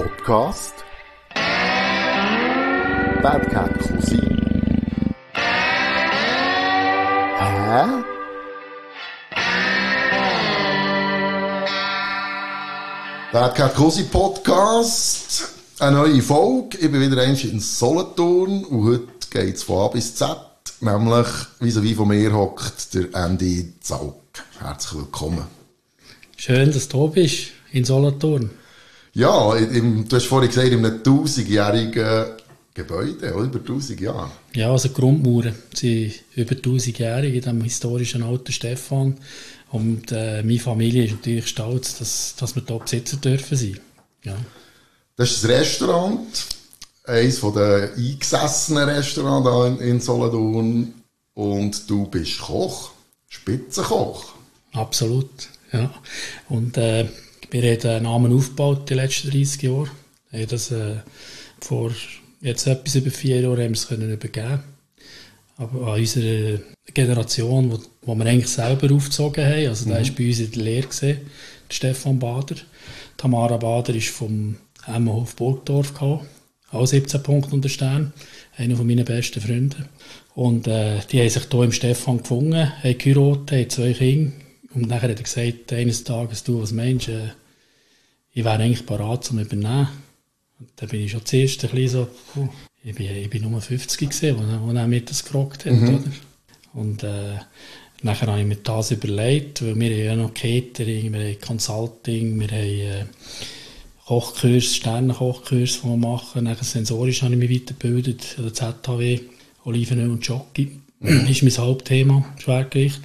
Podcast Bad Cat Cousin. Hä? Bad Cat Cousin Podcast, eine neue Folge. Ich bin wieder einmal in Solothurn und heute geht es von A bis Z, nämlich vis-à-vis von mir hockt der Andy Zaug. Herzlich willkommen. Schön, dass du da bist, in Solothurn. Ja, du hast vorhin gesagt, in einem 1000-jährigen Gebäude, oder? Über 1000 Jahre. Ja, also die Grundmauern sind über 1000-jährig in diesem historischen Alten Stephan. Und meine Familie ist natürlich stolz, dass wir hier Besitzer dürfen sein. Ja. Das ist das Restaurant, eines der eingesessenen Restaurants hier in Solothurn. Und du bist Koch, Spitzenkoch. Absolut, ja. Und wir haben den Namen aufgebaut die letzten 30 Jahre. Wir haben das vor jetzt etwas über 4 Jahren haben wir es können übergeben. Aber an unserer Generation, wo wir eigentlich selber aufgezogen haben, also der war bei uns in der Lehre, der Stefan Bader. Tamara Bader ist vom Emmenhof Burgdorf gekommen, auch 17 Punkte unter Stern, einer von meinen besten Freunden. Und die haben sich hier im Stefan gefunden, haben geheiratet, haben 2 Kinder. Und nachher hat er gesagt, eines Tages, du, was meinst du, ich wäre eigentlich bereit zum Übernehmen. Und dann bin ich schon zuerst ein bisschen so, ich bin nur 50 gewesen, als er mir das gefragt hat. Oder? Und nachher habe ich mir das überlegt, weil wir haben ja noch Catering, wir haben Consulting, wir haben Kochkurs, Sternenkochkurs, die wir machen. Nachher sensorisch habe ich mich weitergebildet, an der ZHW, Olivenöl und Jockey. ist mein Hauptthema, Schwergewicht.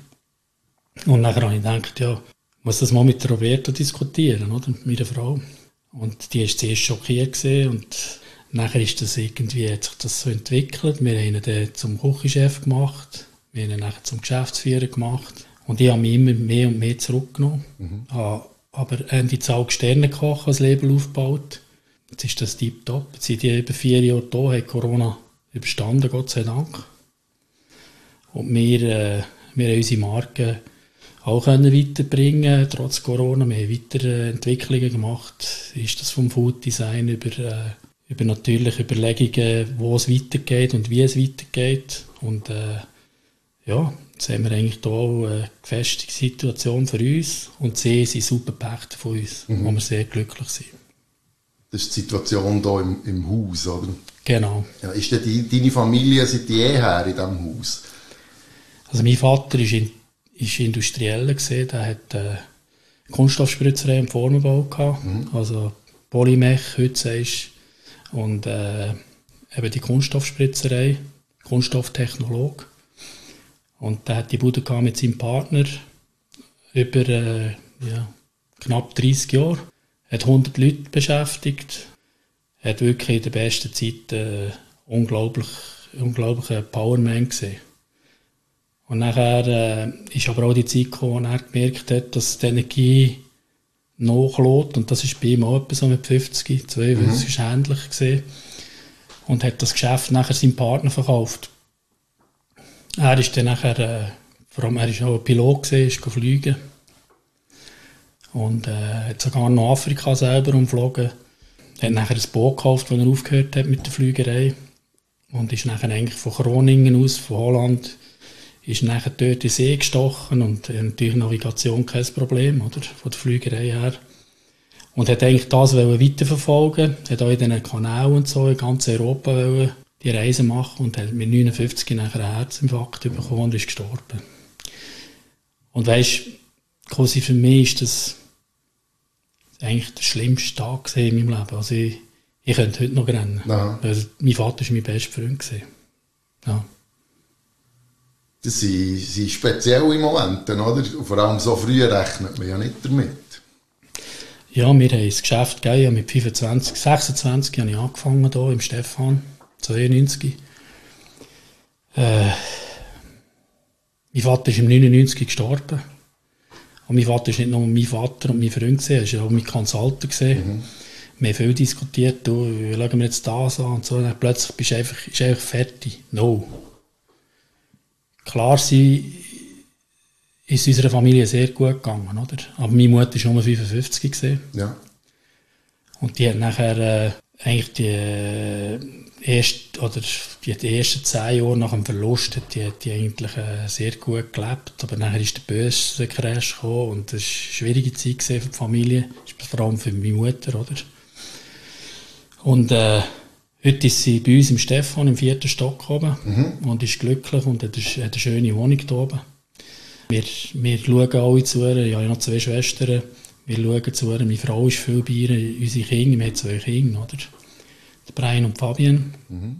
Und nachher habe ich gedacht, ja, ich muss das mal mit der Roberta diskutieren, oder? Mit meiner Frau. Und die war zuerst schockiert gewesen und nachher ist das irgendwie, hat sich das so entwickelt. Wir haben ihn dann zum Küchenchef gemacht, wir haben ihn nachher zum Geschäftsführer gemacht. Und ich habe mich immer mehr und mehr zurückgenommen. Habe aber die Zahl Sternekoch als Label aufgebaut. Jetzt ist das tiptop. Jetzt sind die über 4 Jahre da, haben Corona überstanden, Gott sei Dank. Und wir haben unsere Marke auch weiterbringen, trotz Corona. Wir haben Weiterentwicklungen gemacht. Ist das vom Food Design über natürlich Überlegungen, wo es weitergeht und wie es weitergeht. Und ja, jetzt haben wir eigentlich hier auch eine gefestigte Situation für uns und sie sind super Pächter von uns, wo wir sehr glücklich sind. Das ist die Situation hier im Haus, oder? Genau. Ja, ist denn deine Familie seit jeher in diesem Haus? Also mein Vater ist Industrieller gewesen, der hat Kunststoffspritzerei im Formenbau gehabt, also Polymech, heute sagst du, und eben die Kunststoffspritzerei, Kunststofftechnologe. Und der hat die Bude gehabt mit seinem Partner über knapp 30 Jahre, hat 100 Leute beschäftigt, hat wirklich in der besten Zeit unglaublichen Powerman gesehen. Und nachher ist aber auch die Zeit gekommen, wo er gemerkt hat, dass die Energie nachlässt. Und das ist bei ihm auch etwa so mit 50, 2, weil es ist ähnlich gesehen. Und hat das Geschäft nachher seinem Partner verkauft. Er ist dann nachher, vor allem er ist auch Pilot gewesen, ist fliegen. Und hat sogar noch Afrika selber umflogen. Hat nachher ein Boot gekauft, als er aufgehört hat mit der Flügerei. Und ist nachher eigentlich von Groningen aus, von Holland, ist nachher dort in den See gestochen und natürlich Navigation kein Problem, oder? Von der Flügerei her. Und hat eigentlich das weiterverfolgen, hat auch in diesen Kanälen und so in ganz Europa die Reise machen und hat mit 59 nachher einen Herzinfarkt bekommen und ist gestorben. Und weisst, quasi für mich ist das eigentlich der schlimmste Tag in meinem Leben. Also ich könnte heute noch rennen. Also mein Vater war mein bester Freund. Ja. Das sind spezielle Momente, oder? Vor allem so früh rechnet man ja nicht damit. Ja, wir haben das Geschäft gegeben. Mit 26 habe ich angefangen hier im Stefan, 92. Mein Vater ist im 99 gestorben. Und mein Vater ist nicht nur mein Vater und mein Freund, er war auch mein Consultant. Wir haben viel diskutiert, wie schauen wir jetzt das an und so. Und dann plötzlich ist einfach fertig. No. Klar ist unserer Familie sehr gut gegangen, oder? Aber meine Mutter war nur 55 gewesen. Ja. Und die hat nachher eigentlich die ersten 10 Jahre nach dem Verlust hat die eigentlich sehr gut gelebt. Aber nachher ist der böse Crash gekommen und das war eine schwierige Zeit für die Familie, vor allem für meine Mutter. Oder? Und heute ist sie bei uns im Stefan im 4. Stock oben und ist glücklich und hat eine schöne Wohnung hier oben. Wir schauen alle zu ihr. Ich habe noch 2 Schwestern. Wir schauen zu ihr. Meine Frau ist viel bei ihr. Unsere Kinder, wir haben 2 Kinder, oder? Der Brian und Fabian.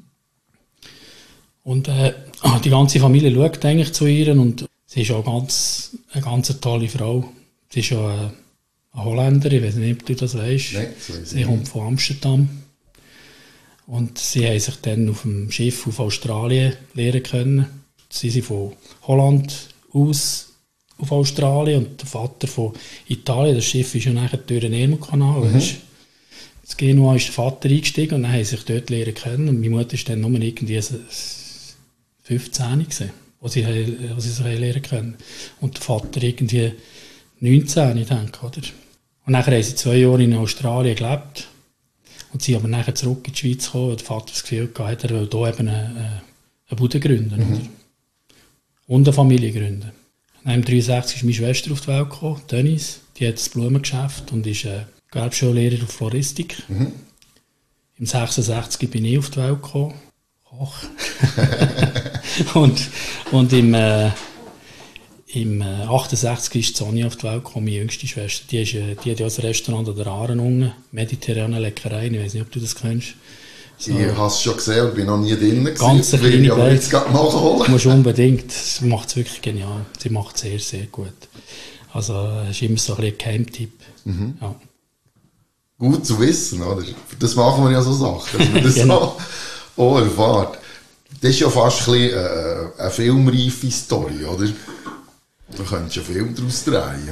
Und die ganze Familie schaut eigentlich zu ihr und sie ist auch eine ganz tolle Frau. Sie ist auch eine Holländerin, ich weiß nicht, ob du das weißt. Nein, sie kommt von Amsterdam. Und sie haben sich dann auf dem Schiff auf Australien lernen können. Sie sind von Holland aus auf Australien und der Vater von Italien. Das Schiff ist ja nachher durch den Ärmelkanal. Das Genua ist der Vater eingestiegen und dann haben sie sich dort lernen können. Und meine Mutter war dann nur irgendwie 15 gewesen, wo sie sich lernen können. Und der Vater irgendwie 19, ich denke, oder? Und nachher haben sie 2 Jahre in Australien gelebt. Und sie aber nachher zurück in die Schweiz gekommen und der Vater das Gefühl gehabt, er will hier eben eine Bude gründen. Oder? Und eine Familie gründen. Dann 1963 ist meine Schwester auf die Welt gekommen, Denise. Die hat ein Blumengeschäft und ist Gewerbschullehrer auf Floristik. Im 66 bin ich auf die Welt gekommen. Koch. und im 68 ist Sonja auf die Welt gekommen, meine jüngste Schwester. Die hat ja ein Restaurant an der Aaren unten, mediterrane Leckerei. Ich weiß nicht, ob du das kennst. So. Ich habe es schon gesehen und bin noch nie drin gewesen. Ganz kleine aber jetzt gerade nachholen. Du musst unbedingt. Sie macht es wirklich genial. Sie macht es sehr, sehr gut. Also es ist immer so ein bisschen ein Geheimtipp. Ja. Gut zu wissen, oder? Das machen wir ja so Sachen, dass man das genau. so erfährt. Das ist ja fast ein bisschen eine filmreife Story, oder? Da könntest du einen Film daraus drehen.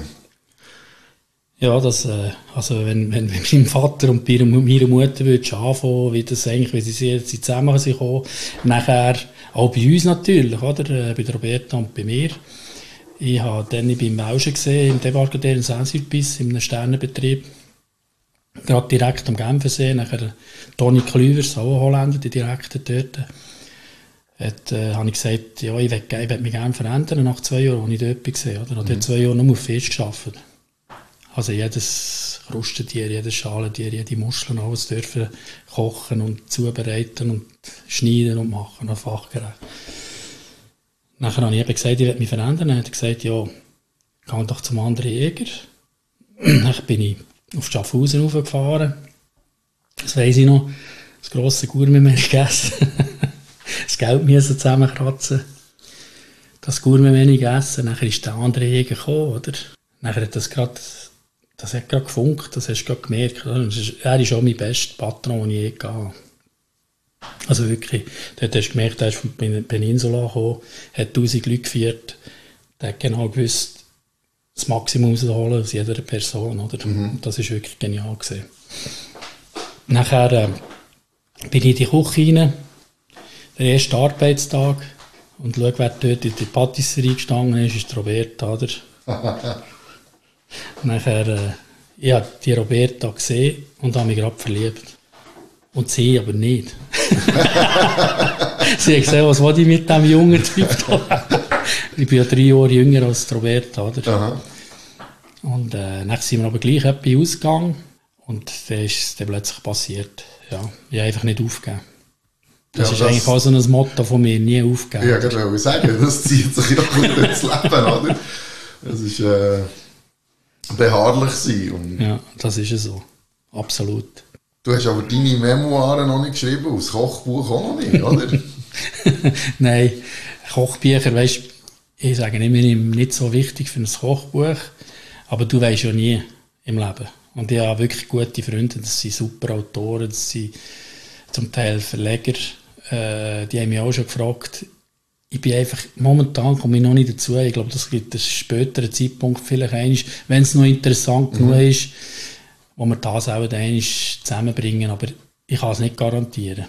Ja, also wenn mein Vater und bei meiner Mutter würdest anfangen, wie sie zusammen gekommen sind, nachher auch bei uns natürlich, oder? Bei der Roberta und bei mir. Ich habe dann beim Mauschen gesehen, im Debarcadère in Saint-Sulpice, in einem Sternenbetrieb, gerade direkt am Genfersee. Nachher Toni Klüvers, auch ein Holländer, der Direktor dort, habe ich gesagt, ja, ich will mich gerne verändern nach 2 Jahren, als ich dort war. Oder? Ich habe 2 Jahre nur auf Fisch gearbeitet. Also jedes Krustentier, jedes Schalentier, jede Muschel, alles dürfen kochen und zubereiten und schneiden und machen, auf fachgerecht. Nachher habe ich eben gesagt, ich will mich verändern. Dann hat er gesagt, ja, geh doch zum anderen Jäger. Dann bin ich auf Schaffhausen raufgefahren. Das weiss ich noch. Das grosse Gourmet gegessen. Das Geld müssen zusammenkratzen. Das Gourmet gegessen. Nachher ist der andere Jäger gekommen, oder? Nachher hat das hat gerade gefunkt, das hast du gerade gemerkt. Er ist auch mein bester Patron, den ich je hatte. Also wirklich, dort hast du gemerkt, er ist von Peninsula gekommen, hat 1000 Leute geführt, der hat genau gewusst, das Maximum rausholen aus jeder Person, oder? Das war wirklich genial gewesen. Nachher bin ich in die Küche rein, der erste Arbeitstag, und schau, wer dort in die Patisserie gestanden ist die Roberta, oder? Nachher, ich habe die Roberta gesehen und habe mich gerade verliebt. Und sie aber nicht. Sie hat gesehen, was will ich mit diesem jungen Typ da? Ich bin ja 3 Jahre jünger als die Roberta, oder? Aha. Und dann sind wir aber gleich etwas ausgegangen und dann ist es dann plötzlich passiert. Ja, ich habe einfach nicht aufgegeben. Das ist eigentlich auch so ein Motto von mir, nie aufgeben. Ja, ich wollte sagen, das zieht sich ja gut ins Leben, oder? Das ist beharrlich sein. Und ja, das ist so. Absolut. Du hast aber deine Memoiren noch nicht geschrieben, das Kochbuch auch noch nicht, oder? Nein, Kochbücher, weisst, ich sage immer, nicht so wichtig für ein Kochbuch, aber du weisst ja nie im Leben. Und ich habe wirklich gute Freunde, das sind super Autoren, das sind zum Teil Verleger, die haben mich auch schon gefragt. Ich bin einfach, momentan komme ich noch nicht dazu, ich glaube, das gibt einen späteren Zeitpunkt vielleicht einmal, wenn es noch interessant genug ist, wo wir das auch einmal zusammenbringen, aber ich kann es nicht garantieren.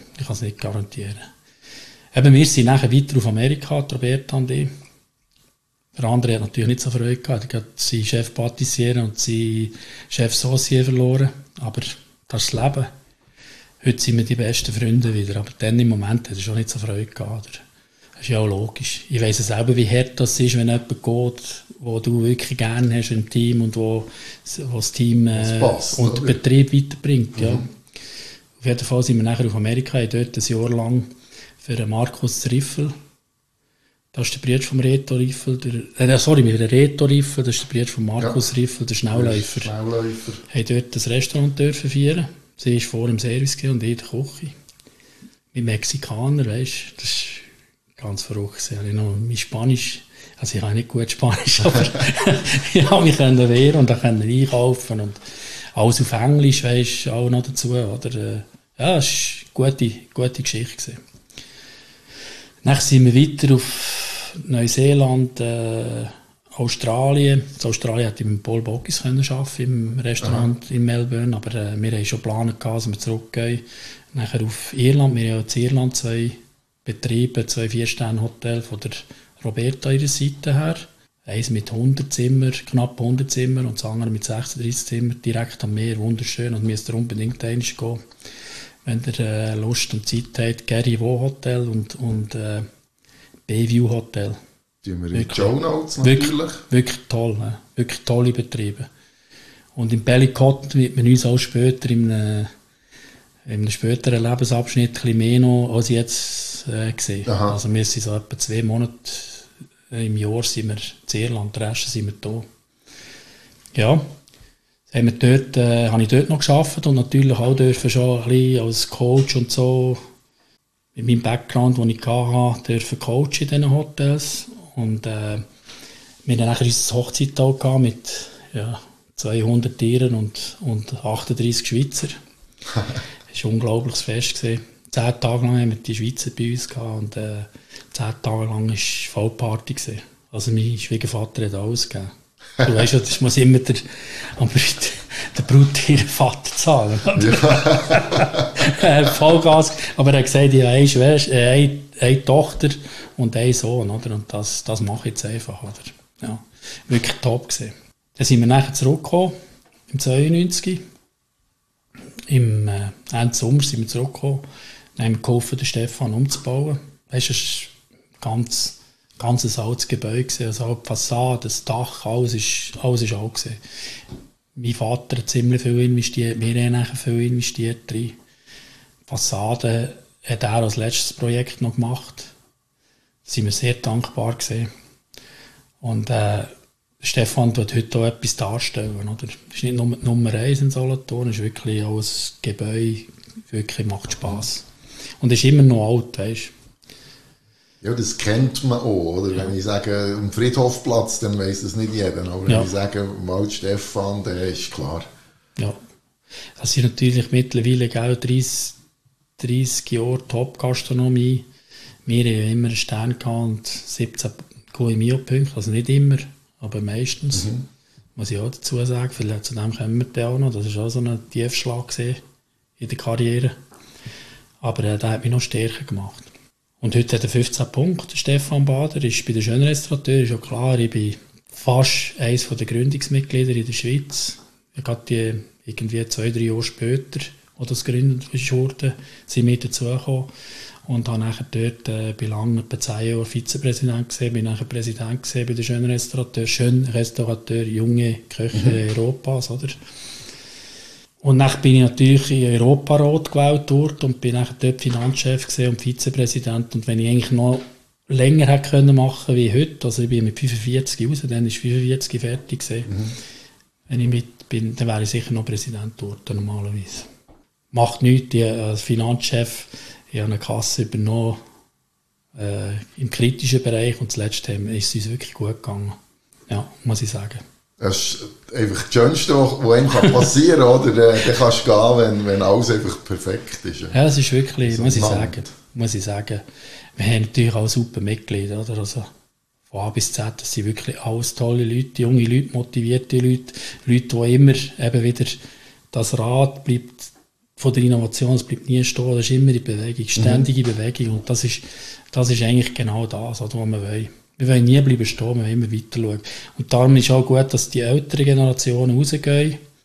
Eben, wir sind nachher weiter auf Amerika, Roberta und ich. Der andere hat natürlich nicht so Freude gehabt. Er hat seinen Chef Patissier und seinen Chef Saucier verloren. Aber das ist das Leben. Heute sind wir die besten Freunde wieder, aber dann im Moment hat es schon nicht so Freude gehabt. Das ist ja auch logisch. Ich weiss ja selber, wie hart das ist, wenn jemand geht, wo du wirklich gerne hast im Team und wo das Team passt, und den Betrieb weiterbringt. Ja. Auf jeden Fall sind wir nachher auf Amerika, dort ein Jahr lang für den Markus Riffel. Das ist der Bruder vom Reto Riffel. Der Reto Riffel, das ist der Bruder von Markus Riffel, der Schnellläufer. Haben dort das Restaurant dürfen feiern. Sie war vor dem Service und ich in der Küche. Mit Mexikaner, weißt du, das ist ganz verrückt. Ich noch mein Spanisch, also ich habe nicht gut Spanisch, aber ich habe mich wehren und dann einkaufen und alles auf Englisch, weißt du, auch noch dazu. Oder, ja, es war eine gute Geschichte gewesen. Dann sind wir weiter auf Neuseeland, Australien. In Australien hätte ich mit Paul Bockis arbeiten im Restaurant in Melbourne, aber wir haben schon geplant, dass wir zurückgehen. Nachher auf Irland. Wir haben ja in Irland 2 Betriebe, 2 4-Sterne-Hotels von der Roberta ihrer Seite her. Eins mit 100 Zimmer, knapp 100 Zimmer, und das andere mit 36 Zimmer, direkt am Meer, wunderschön. Und müsst ihr unbedingt einmal gehen, wenn ihr Lust und Zeit habt. Gary Wo Hotel und Bayview Hotel. Die wir in die Show Notes natürlich. Wirklich toll, ne? Wirklich tolle Betriebe. Und in Bellicott wird man uns auch später in einem späteren Lebensabschnitt ein bisschen mehr noch als jetzt sehen. Aha. Also wir sind so etwa 2 Monate im Jahr sind wir in Irland, der Rest sind wir da. Ja, habe ich dort noch gearbeitet und natürlich auch dürfen schon ein bisschen als Coach und so mit meinem Background, den ich hatte, dürfen coachen in diesen Hotels. Und wir haben dann unser Hochzeittag gehabt mit 200 Tieren und 38 Schweizer. Das war ein unglaubliches Fest gewesen. 10 Tage lang haben wir die Schweizer bei uns gehabt und 10 Tage lang war Vollparty gewesen. Also mein Schwiegervater hat alles gegeben. Du weißt ja, das muss immer der Brut ihren Vater zahlen. Ja. Vollgas. Aber er hat gesagt, ich habe eine Tochter und einen Sohn. Oder? Und das mache ich jetzt einfach. Oder? Ja, wirklich top gewesen. Dann sind wir nachher zurückgekommen, im 92. Im Ende Sommer sind wir zurückgekommen. Dann haben wir geholfen, den Stefan umzubauen. Weißt du, es war ein ganz altes Gebäude. Also die Fassade, das Dach, alles ist alt gewesen. Mein Vater hat ziemlich viel investiert, wir haben nachher viel investiert drin. Die Fassade hat er als letztes Projekt noch gemacht. Da sind wir sehr dankbar gewesen. Und Stefan tut heute auch etwas darstellen. Oder? Das ist nicht nur die Nummer 1 in Solothurn, es ist wirklich auch ein Gebäude, wirklich macht Spass. Und es ist immer noch alt, weißt du. Ja, das kennt man auch, oder? Ja. Wenn ich sage, am Friedhofplatz, dann weiss das nicht jeder. Aber wenn ich sage, Wald Stefan, dann ist klar. Ja. Das sind natürlich mittlerweile 30 Jahre Top-Gastronomie. Wir haben ja immer einen Stern gehabt und 17 QMIO-Punkte, also nicht immer, aber meistens. Muss ich auch dazu sagen, vielleicht zu dem kommen wir dann auch noch. Das war auch so ein Tiefschlag in der Karriere. Aber der hat mich noch stärker gemacht. Und heute hat er 15 Punkte, Stefan Bader, ist bei den Schönrestaurateuren, ist ja klar, ich bin fast eines der Gründungsmitglieder in der Schweiz. Ich hatte irgendwie 2-3 Jahre später, als das gegründet wurde, sind wir dazugekommen und habe nachher dort bei lange etwa 10 Jahren Vizepräsident gesehen, bin nachher Präsident gesehen bei den Schönrestaurateuren, junge Köche Europas, oder? Und dann bin ich natürlich in Europarat gewählt worden und bin nachher dort Finanzchef und Vizepräsident. Und wenn ich eigentlich noch länger hätte können machen wie heute, also ich bin mit 45 raus, dann ist 45 fertig gewesen. Wenn ich mit bin, dann wäre ich sicher noch Präsident geworden, normalerweise. Macht nichts, ich als Finanzchef, ich habe eine Kasse übernommen, im kritischen Bereich, und zuletzt ist es uns wirklich gut gegangen. Ja, muss ich sagen. Das ist einfach das Schönste, was einem passieren kann, oder? Dann kannst du gehen, wenn alles einfach perfekt ist. Ja, das ist wirklich, so muss ich sagen. Wir haben natürlich auch super Mitglieder, oder? Also von A bis Z, das sind wirklich alles tolle Leute, junge Leute, motivierte Leute, die immer eben wieder das Rad bleibt von der Innovation, es bleibt nie stehen, das ist immer in Bewegung, ständige Bewegung, und das ist eigentlich genau das, was wir wollen. Wir wollen nie bleiben stehen, wir wollen immer weiter schauen. Und darum ist auch gut, dass die älteren Generationen rausgehen,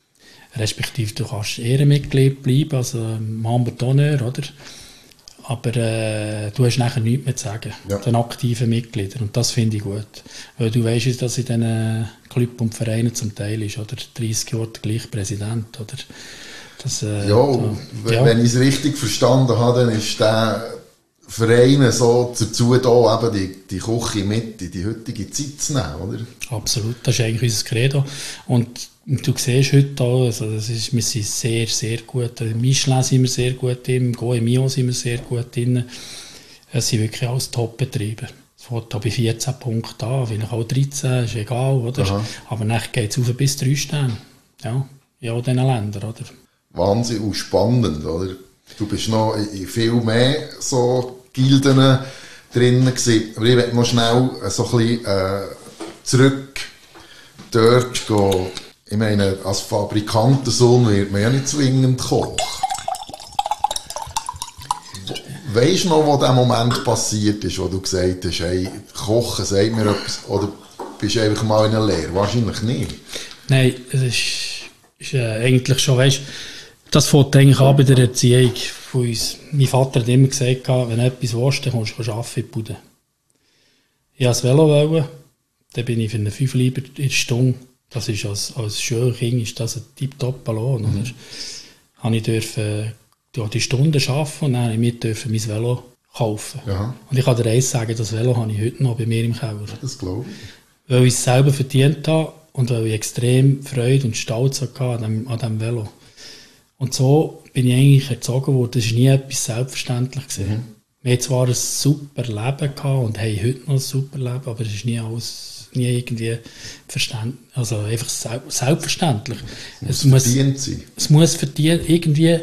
respektive du kannst Ehrenmitglied bleiben, also Membre d'honneur, oder? Aber du hast nachher nichts mehr zu sagen, den aktiven Mitgliedern. Und das finde ich gut. Weil du weißt, dass in diesen Clubs und Vereinen zum Teil ist, oder 30 Jahre der gleiche Präsident, oder? Das, wenn ich es richtig verstanden habe, dann ist der Verein so dazu da, eben die Küche mit in die heutige Zeit zu nehmen, oder? Absolut, das ist eigentlich unser Credo. Und du siehst heute auch, also wir sind sehr, sehr gut. In Michelin sind wir sehr gut drin, im Goemio sind wir sehr gut drin. Es sind wirklich alles Top-Betriebe. Es fängt bei 14 Punkten an, vielleicht auch 13, ist egal, oder? Aha. Aber dann geht es auf bis 3 Sterne. Ja, in all diesen Ländern, oder? Wahnsinn und spannend, oder? Du bist noch in viel mehr so Gilden drin gewesen. Aber ich will noch schnell so ein bisschen zurück dort gehen. Ich meine, als Fabrikantensohn wird man ja nicht zwingend Koch. Weisst du noch, wo der Moment passiert ist, wo du gesagt hast, hey, Kochen sagt mir etwas, oder bist du einfach mal in einer Lehre? Wahrscheinlich nicht. Nein, es ist eigentlich schon, weißt, das fängt eigentlich an bei der Erziehung von uns. Mein Vater hat immer gesagt, wenn du etwas willst, dann kommst du arbeiten in die Bude. Ich wollte ein Velo, dann bin ich für einen 5 Lieber in der Stunde. Das ist als Schulkind ist das ein tipptopper Lohn. Ich durfte die Stunden arbeiten und dann durfte ich mein Velo kaufen. Ja. Und ich kann dir eins sagen, das Velo habe ich heute noch bei mir im Keller. Das glaube ich. Weil ich es selber verdient habe und weil ich extrem Freude und Stolz hatte an diesem Velo. Und so bin ich eigentlich erzogen worden. Das war nie etwas selbstverständlich. Wir hatten zwar ein super Leben gehabt und haben heute noch ein super Leben, aber es ist nie irgendwie also einfach selbstverständlich. Es muss verdient sein. Es muss verdient, irgendwie,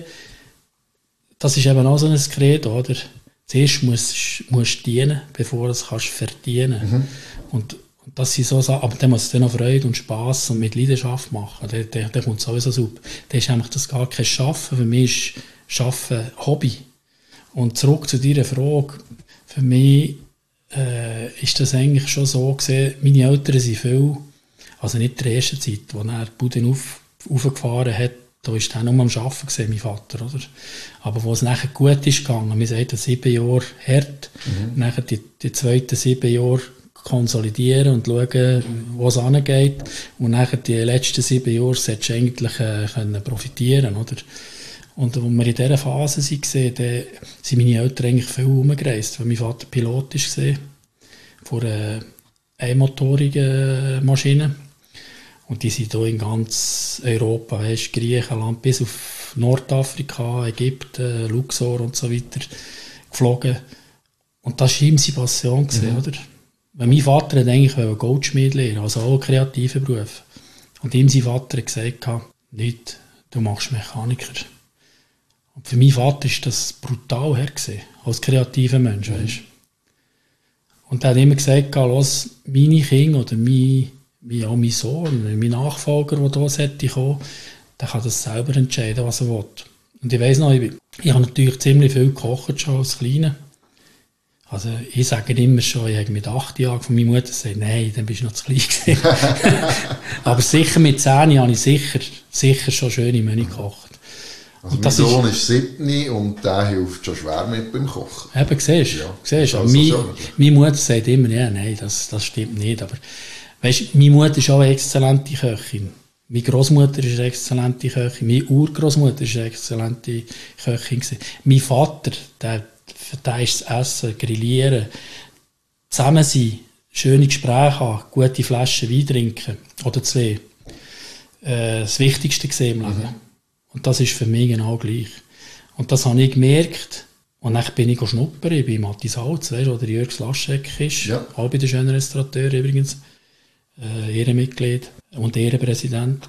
das ist eben auch so ein Credo, oder? Zuerst musst du dienen, bevor du es verdienen kannst. Und das sind so Sachen, aber dann muss es dann noch Freude und Spass und mit Leidenschaft machen. Dann kommt es sowieso super. Dann ist nämlich das gar kein Schaffen. Für mich ist Schaffen Hobby. Und zurück zu deiner Frage. Für mich ist das eigentlich schon so gesehen, meine Eltern sind viel, also nicht in der ersten Zeit, wo er die Bude aufgefahren hat, da war er nur am Arbeiten gewesen, mein Vater, oder? Aber wo es nachher gut ist gegangen, wir sagen 7 Jahre hart, nachher die zweiten 7 Jahre konsolidieren und schauen, wo es hingeht, und nachher die letzten 7 Jahre solltest du eigentlich können profitieren, oder? Und als wir in dieser Phase waren, dann sind meine Eltern eigentlich viel herumgereist, weil mein Vater Pilot war von einer einmotorigen Maschine. Und die sind hier in ganz Europa, weißt, Griechenland bis auf Nordafrika, Ägypten, Luxor und so weiter geflogen. Und das war ihm seine Passion, oder? Weil mein Vater hat eigentlich Goldschmied lernen, also auch einen kreativen Beruf. Und ihm sein Vater hat gesagt, nicht, du machst Mechaniker. Und für meinen Vater war das brutal her, als kreativer Mensch. Weißt? Und er hat immer gesagt, los, meine Kinder oder mein Sohn, mein Nachfolger, der hier sollte kommen, der kann das selber entscheiden, was er will. Und ich weiss noch, ich habe natürlich ziemlich viel gekocht schon als Kleiner. Also ich sage immer schon, ich habe mit 8 Jahren von meiner Mutter gesagt, nein, dann bist du noch zu klein gewesen. Aber sicher mit 10 habe ich sicher schon schöne Menü gekocht. Also mein Sohn ist 7 und der hilft schon schwer mit beim Kochen. Eben, siehst du. Also meine Mutter sagt immer, ja, nein, das stimmt nicht. Aber weißt, meine Mutter ist auch eine exzellente Köchin. Meine Großmutter ist eine exzellente Köchin. Meine Urgroßmutter ist eine exzellente Köchin. Mein Vater, der ist das Essen, Grillieren, zusammen sein, schöne Gespräche haben, gute Flaschen Wein trinken oder 2. Das Wichtigste im Leben. Und das ist für mich genau gleich. Und das habe ich gemerkt. Und dann bin ich schnuppern bei Matthias Salz, weißt, wo der Jörg Slaschek ist. Ja. Auch bei den schönen Restaurateuren übrigens. Ehrenmitglied und Ehrenpräsident.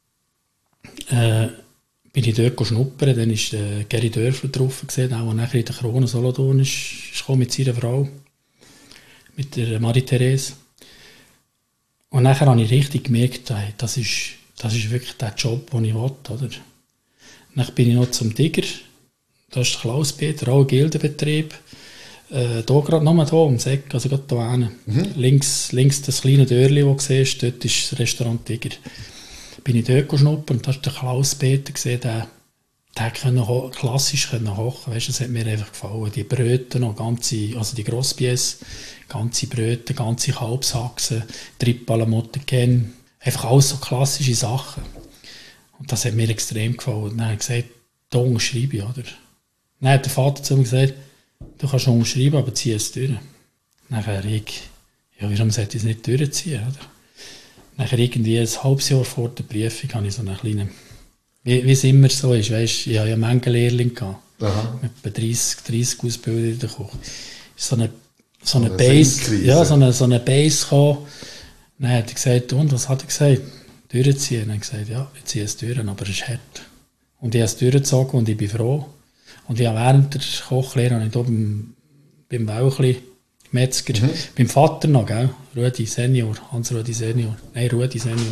Bin ich dort schnuppern. Dann war Geri Dörfler drauf, der nachher in der Krone Solothurn ist mit seiner Frau, mit der Marie-Therese. Und nachher habe ich richtig gemerkt, das ist wirklich der Job, den ich will. Oder? Dann bin ich noch zum Tiger. Das ist Klaus-Peter, auch ein Gildenbetrieb. Hier gerade nochmal hier ums Eck, also gerade hier hinten. Links das kleine Dörrli, das du siehst, dort ist das Restaurant Tiger. bin ich dort schnuppern und da war der Klaus-Peter gesehen, der konnte klassisch kochen, weißt, das hat mir einfach gefallen. Die Bröte noch, also die Grosspiesse, ganze Bröte, ganze Kalbshaxen, Trippe à la Mottecaine, einfach alles so klassische Sachen. Und das hat mir extrem gefallen. Und dann habe ich gesagt, da unterschreibe ich, oder? Dann hat der Vater zu mir gesagt, du kannst unterschreiben, aber zieh es durch. Dann habe ich, ja, warum sollte ich es nicht durchziehen, oder? Dann irgendwie ein halbes Jahr vor der Prüfung habe ich so einen kleinen, wie es immer so ist, weißt, ich habe ja Menge Lehrlinge gehabt. Aha. Mit etwa 30 Ausbildungen in der Küche. So eine Base, ja, so eine Base gekommen. Dann hat er gesagt, und was hat er gesagt? Durchziehen. Dann habe ich gesagt, ja, ich ziehe es durch, aber es ist hart. Und ich habe es durchgezogen und ich bin froh. Und ich habe während der Kochlehre hier beim Wälchli, Metzger, beim Vater noch, gell? Rudi Senior, Hans-Rudi Senior. Nein, Rudi Senior.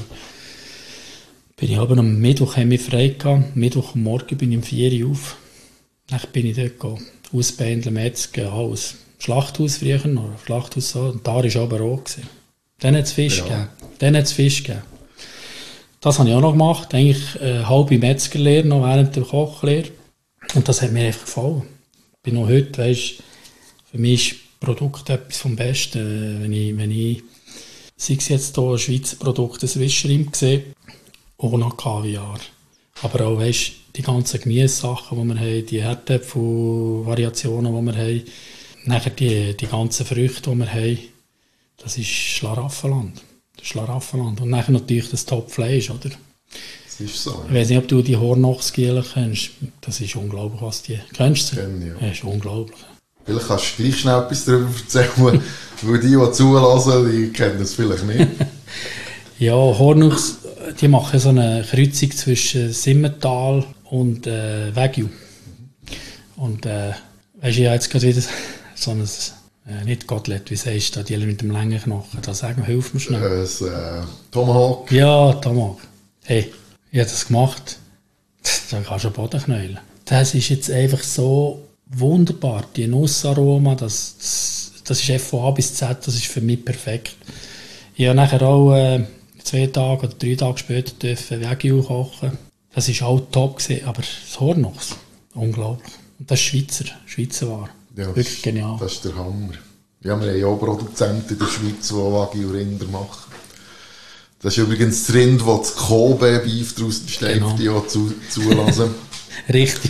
Bin ich aber am Mittwoch haben wir frei gehabt. Mittwoch am Morgen bin ich um 4 Uhr auf. Dann bin ich dort gegangen. Ausbändeln, Metzger, alles. Schlachthaus früher noch, Schlachthaus so. Und da war aber auch. Dann hat es Fisch gegeben. Das habe ich auch noch gemacht. Eigentlich halbe Metzgerlehre noch während der Kochlehre. Und das hat mir einfach gefallen. Ich bin noch heute, weißt, für mich ist Produkt etwas vom Besten. Wenn ich sei es jetzt hier ein Schweizer Produkt, ein Swiss-Shrimp sehe, ohne Kaviar. Aber auch, weißt, die ganzen Gemüsesachen, die wir haben, die Erdäpfel-Variationen, die wir haben, nachher die ganzen Früchte, die wir haben, das ist Schlaraffenland. Und nachher natürlich das Top-Fleisch, oder? Das ist so. Ja. Ich weiß nicht, ob du die Hornochsgiele kennst. Das ist unglaublich, was die... Kennst du sie? Kenn ich, ja. Das ist unglaublich. Vielleicht kannst du gleich schnell etwas darüber erzählen, weil die zulassen, die kennen das vielleicht nicht. Ja, Hornochs, die machen so eine Kreuzung zwischen Simmental und Wagyu. Und weißt du, ich habe jetzt gerade wieder so ein... nicht Kotelett, wie sagst du, die mit dem langen Knochen. Da sagen wir, hilf mir schnell. Tomahawk. Ja, Tomahawk. Hey, ich habe das gemacht. Da kannst du Boden knäulen. Das ist jetzt einfach so wunderbar. Die Nussaroma, das ist von A bis Z, das ist für mich perfekt. Ich habe nachher auch 2 Tage oder 3 Tage später Wagyu kochen. Das war auch top gewesen, aber das Hornochs, unglaublich. Und das ist Schweizer Ware. Ja, wirklich genial. Das ist der Hammer. Ja, wir haben ja auch Produzenten in der Schweiz, die Wagyu-Rinder machen. Das ist übrigens das Rind, das Kobe-Beef daraus entsteht, genau. Die auch zulassen. Richtig.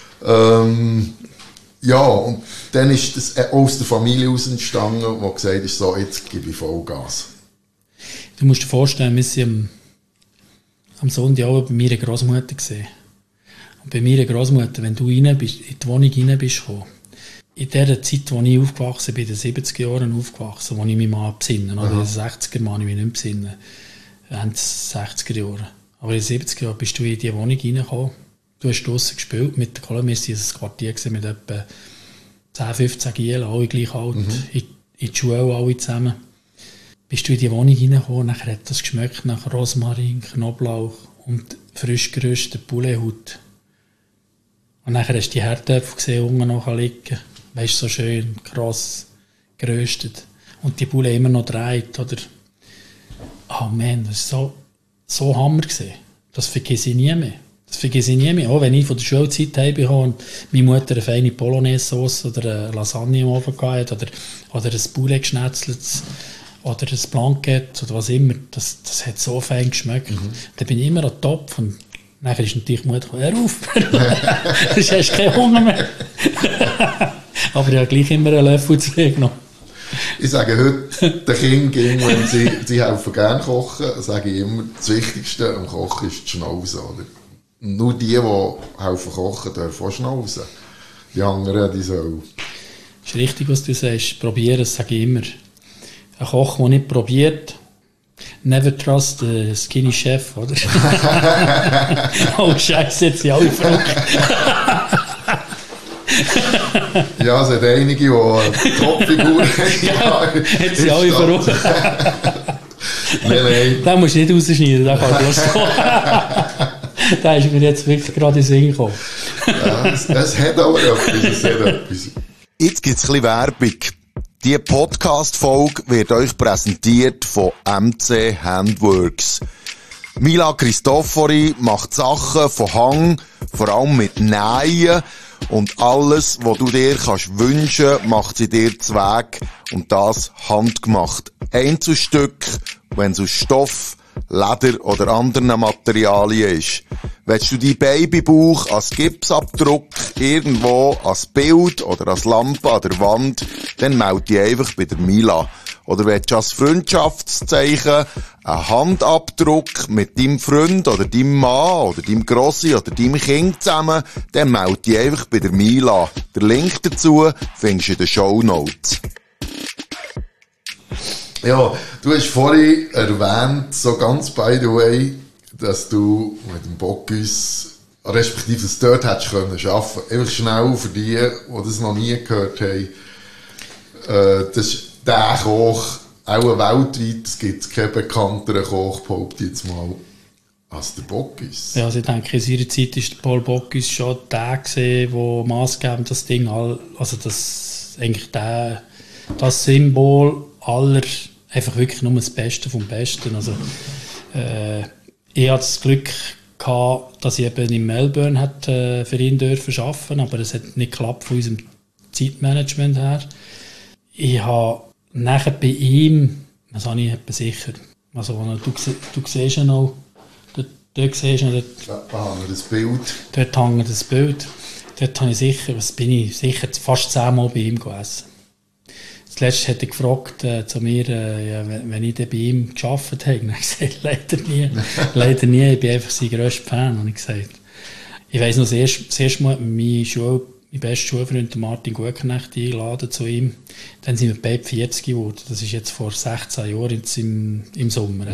Ja, und dann ist das aus der Familie aus entstanden, die gesagt hat, so, jetzt gebe ich Vollgas. Du musst dir vorstellen, wir waren am Sonntag auch bei meiner Großmutter gesehen. Und bei meiner Großmutter, wenn du in die Wohnung rein bist gekommen, in der Zeit, als ich aufgewachsen bin, in den 70er Jahren aufgewachsen, wo ich mich mal besinne, oder in den 60er Jahren, ich mich nicht besinne, Ende 60er Jahre. Aber in den 70er Jahren bist du in die Wohnung reingekommen, du hast draussen gespielt mit den Kollegen, wir waren in einem Quartier mit etwa 10, 15 Gielen, alle gleich alt, in die Schule alle zusammen. Bist du in die Wohnung reingekommen, nachher hat das geschmeckt nach Rosmarin, Knoblauch und frisch geröstete Poulethaut. Und nachher hast du die Herdöpfel gesehen, unten noch liegen. Weißt du, so schön, krass geröstet. Und die Bulle immer noch dreht, oder? Oh man, das war so Hammer gewesen. Das vergesse ich nie mehr. Auch wenn ich von der Schulzeit heimgekommen und meine Mutter eine feine Polonaise-Sauce oder eine Lasagne im Ofen hatte, oder ein Poulet geschnetzeltes, oder ein Blanquette, oder was immer. Das hat so fein geschmeckt. Da bin ich immer an Topf. Und nachher ist natürlich die Mutter gekommen, hör auf. Du hast keinen Hunger mehr. Aber ich habe gleich immer einen Löffel zu mir genommen. Ich sage heute den Kindern, wenn sie helfen gerne kochen, sage ich immer, das Wichtigste am Kochen ist die Schnauze. Oder? Nur die helfen kochen, dürfen auch schnauzen. Die anderen, die sollen. Das ist richtig, was du sagst. Probieren, das sage ich immer. Ein Koch, der nicht probiert, never trust the skinny chef, oder? Oh Scheiße, jetzt sind alle verrückt. Ja, es hat einige, die eine Topfigur haben. Ja, jetzt sind alle verrückt. Nein. Den musst du nicht rausschneiden, den kann ich kommen. Da ist mir jetzt wirklich gerade in den Sinn gekommen. Ja, es hat aber etwas. Jetzt gibt es ein bisschen Werbung. Die Podcast-Folge wird euch präsentiert von MC Handworks. Mila Cristofori macht Sachen von Hang, vor allem mit Nähen. Und alles, was du dir kannst wünschen, macht sie dir zu Weg. Und das handgemacht. Einzelstück, wenn es aus Stoff, Leder oder anderen Materialien ist. Willst du deinen Babybauch als Gipsabdruck irgendwo als Bild oder als Lampe an der Wand, dann melde dich einfach bei der Mila. Oder willst du als Freundschaftszeichen einen Handabdruck mit deinem Freund oder deinem Mann oder deinem Grossi oder deinem Kind zusammen, dann melde dich einfach bei der Mila. Der Link dazu findest du in den Shownotes. Ja, du hast vorhin erwähnt, so ganz by the way, dass du mit dem Bocuse, respektive das dort hättest können arbeiten. Einfach schnell für die das noch nie gehört haben. Das ist der Koch, auch weltweit, es gibt keinen bekannteren Koch, behaupte ich jetzt mal, als der Bocuse. Ja, also ich denke, in seiner Zeit war der Paul Bocuse schon der gewesen, der maßgebend das Ding, also das, eigentlich das Symbol aller, einfach wirklich nur das Beste vom Besten. Also, ich hatte das Glück gehabt, dass ich eben in Melbourne für ihn dürfen arbeiten, aber es hat nicht geklappt von unserem Zeitmanagement her. Ich habe nachher bei ihm, das habe ich etwa sicher, also du siehst ja noch, dort siehst du noch, Da hängt das Bild. dort hängt das Bild, dort habe ich sicher, fast 10 Mal bei ihm gegessen. Zuletzt hat er gefragt zu mir, wenn ich dann bei ihm gearbeitet habe. Und ich gesagt, leider nie, ich bin einfach sein grösster Fan. Und ich gesagt, ich weiss noch, das erste Mal hat mein bester Schulfreund Martin Gutknecht eingeladen zu ihm. Dann sind wir beide 40 geworden. Das ist jetzt vor 16 Jahren im Sommer.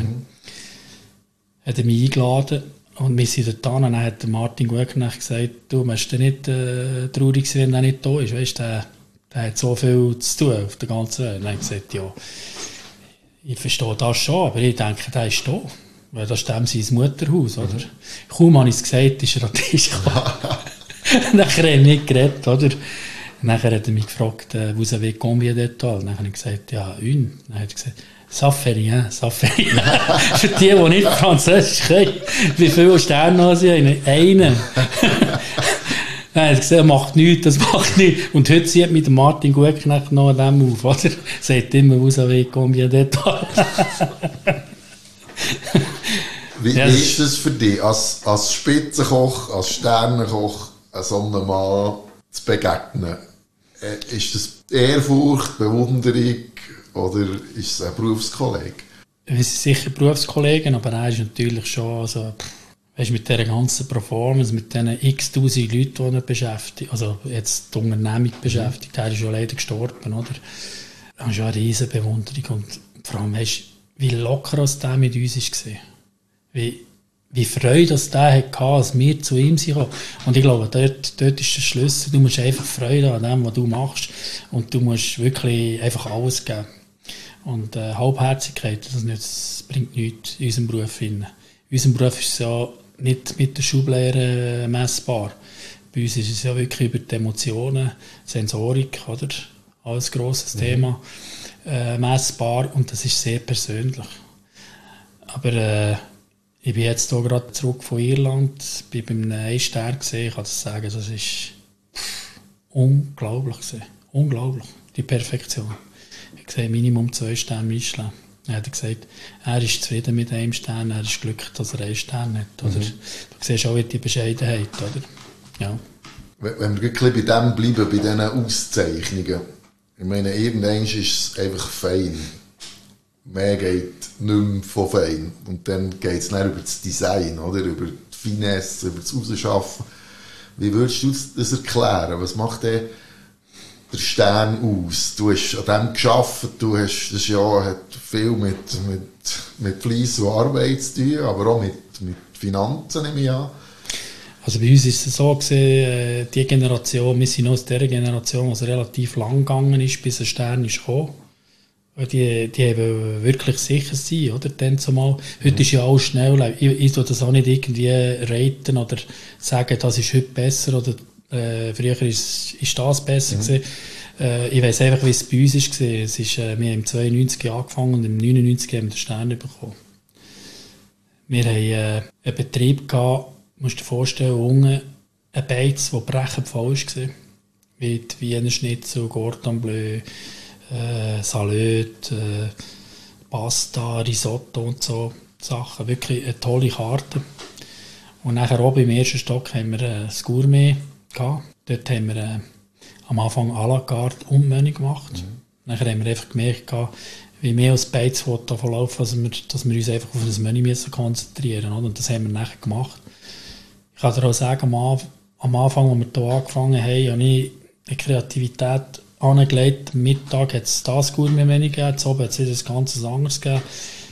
Hat er mich eingeladen und wir sind dort an. Dann hat Martin Gutknecht gesagt, du musst nicht traurig sein, wenn er nicht da ist. Weißt, der hat so viel zu tun auf der ganzen Welt. Und dann habe ich gesagt, ja, ich verstehe das schon, aber ich denke, der ist da. Weil das ist dem sein Mutterhaus, oder? Kaum habe ich es gesagt, ist er an den Tisch gekommen. Nachher haben wir nicht geredet, oder? Nachher hat er mich gefragt, vous avez combien d'étoiles? Dann habe ich gesagt, ja, une. Dann hat er gesagt, ça fait rien. Für die nicht Französisch können, wie viele Sterne haben sie? Einen. Dann hat er gesagt, das macht nichts. Und heute sieht mit Martin Gutknecht noch an dem auf, oder? Sagt immer, vous avez combien d'étoiles? Wie ist das für dich, als Spitzenkoch, als Sternenkoch, so einem Mann zu begegnen? Ist das Ehrfurcht, Bewunderung oder ist es ein Berufskollege? Wir sind sicher Berufskollegen, aber er ist natürlich schon, also, weißt, mit dieser ganzen Performance, mit diesen x-tausend Leuten, die er beschäftigt, also jetzt die Unternehmung beschäftigt, er ist schon leider gestorben, oder? Das ist schon eine riesen Bewunderung und vor allem, weißt, wie locker das der mit uns war. Wie Freude dass der hatte, als wir zu ihm sind. Und ich glaube, dort ist der Schlüssel. Du musst einfach Freude an dem, was du machst. Und du musst wirklich einfach alles geben. Und Halbherzigkeit, das bringt nichts in unserem Beruf. In unserem Beruf ist es ja nicht mit der Schublehre messbar. Bei uns ist es ja wirklich über die Emotionen, Sensorik, oder? Alles grosses Thema, messbar. Und das ist sehr persönlich. Aber ich bin jetzt hier gerade zurück von Irland, bin bei einem 1-Stern gesehen. Ich kann das sagen, das ist unglaublich gewesen. Unglaublich, die Perfektion. Ich sehe Minimum 2 Sterne Michelin. Er hat gesagt, er ist zufrieden mit einem Stern, er ist glücklich, dass er 1 Stern hat. Oder? Du siehst auch die Bescheidenheit, oder? Ja. Wenn wir bei dem bleiben, bei diesen Auszeichnungen, ich meine, irgendwann ist es einfach fein. Mehr geht nicht mehr von fein. Und dann geht es nicht über das Design, oder? Über die Finesse, über das Rausschaffen. Wie würdest du das erklären? Was macht der Stern aus? Du hast an dem gearbeitet, das Jahr hat viel mit Fleiss und Arbeit zu tun, aber auch mit Finanzen, nehme ich an. Also bei uns ist es so gewesen, die Generation, wir sind aus dieser Generation, die relativ lang gegangen ist, bis ein Stern ist gekommen. Die haben wirklich sicher sein, oder? Dann zumal. Heute ist ja alles schnell. Ich tue das auch nicht irgendwie raten oder sagen, das ist heute besser oder früher ist das besser gewesen. Ich weiss einfach, wie es bei uns war. Wir haben im 92 angefangen und im 99 haben wir den Stern bekommen. Wir haben einen Betrieb gehabt, musst dir vorstellen, unten ein Beiz, der brechend voll war. Mit Wiener Schnitzel, Cordon Bleu, Salat, Pasta, Risotto und so Sachen. Wirklich eine tolle Karte. Und nachher oben im ersten Stock haben wir ein Gourmet gehabt. Dort haben wir am Anfang à la carte und Menü gemacht. Nachher haben wir einfach gemerkt, wie mehr als Beiz davon laufen, dass wir uns einfach auf das Menü müssen konzentrieren müssen. Und das haben wir nachher gemacht. Ich kann dir auch sagen, am Anfang, als wir hier angefangen haben, habe ich eine Kreativität angelegt. Am Mittag hat es das Gourmet-Menü gegeben, am Abend hat es wieder ein ganz anderes gegeben.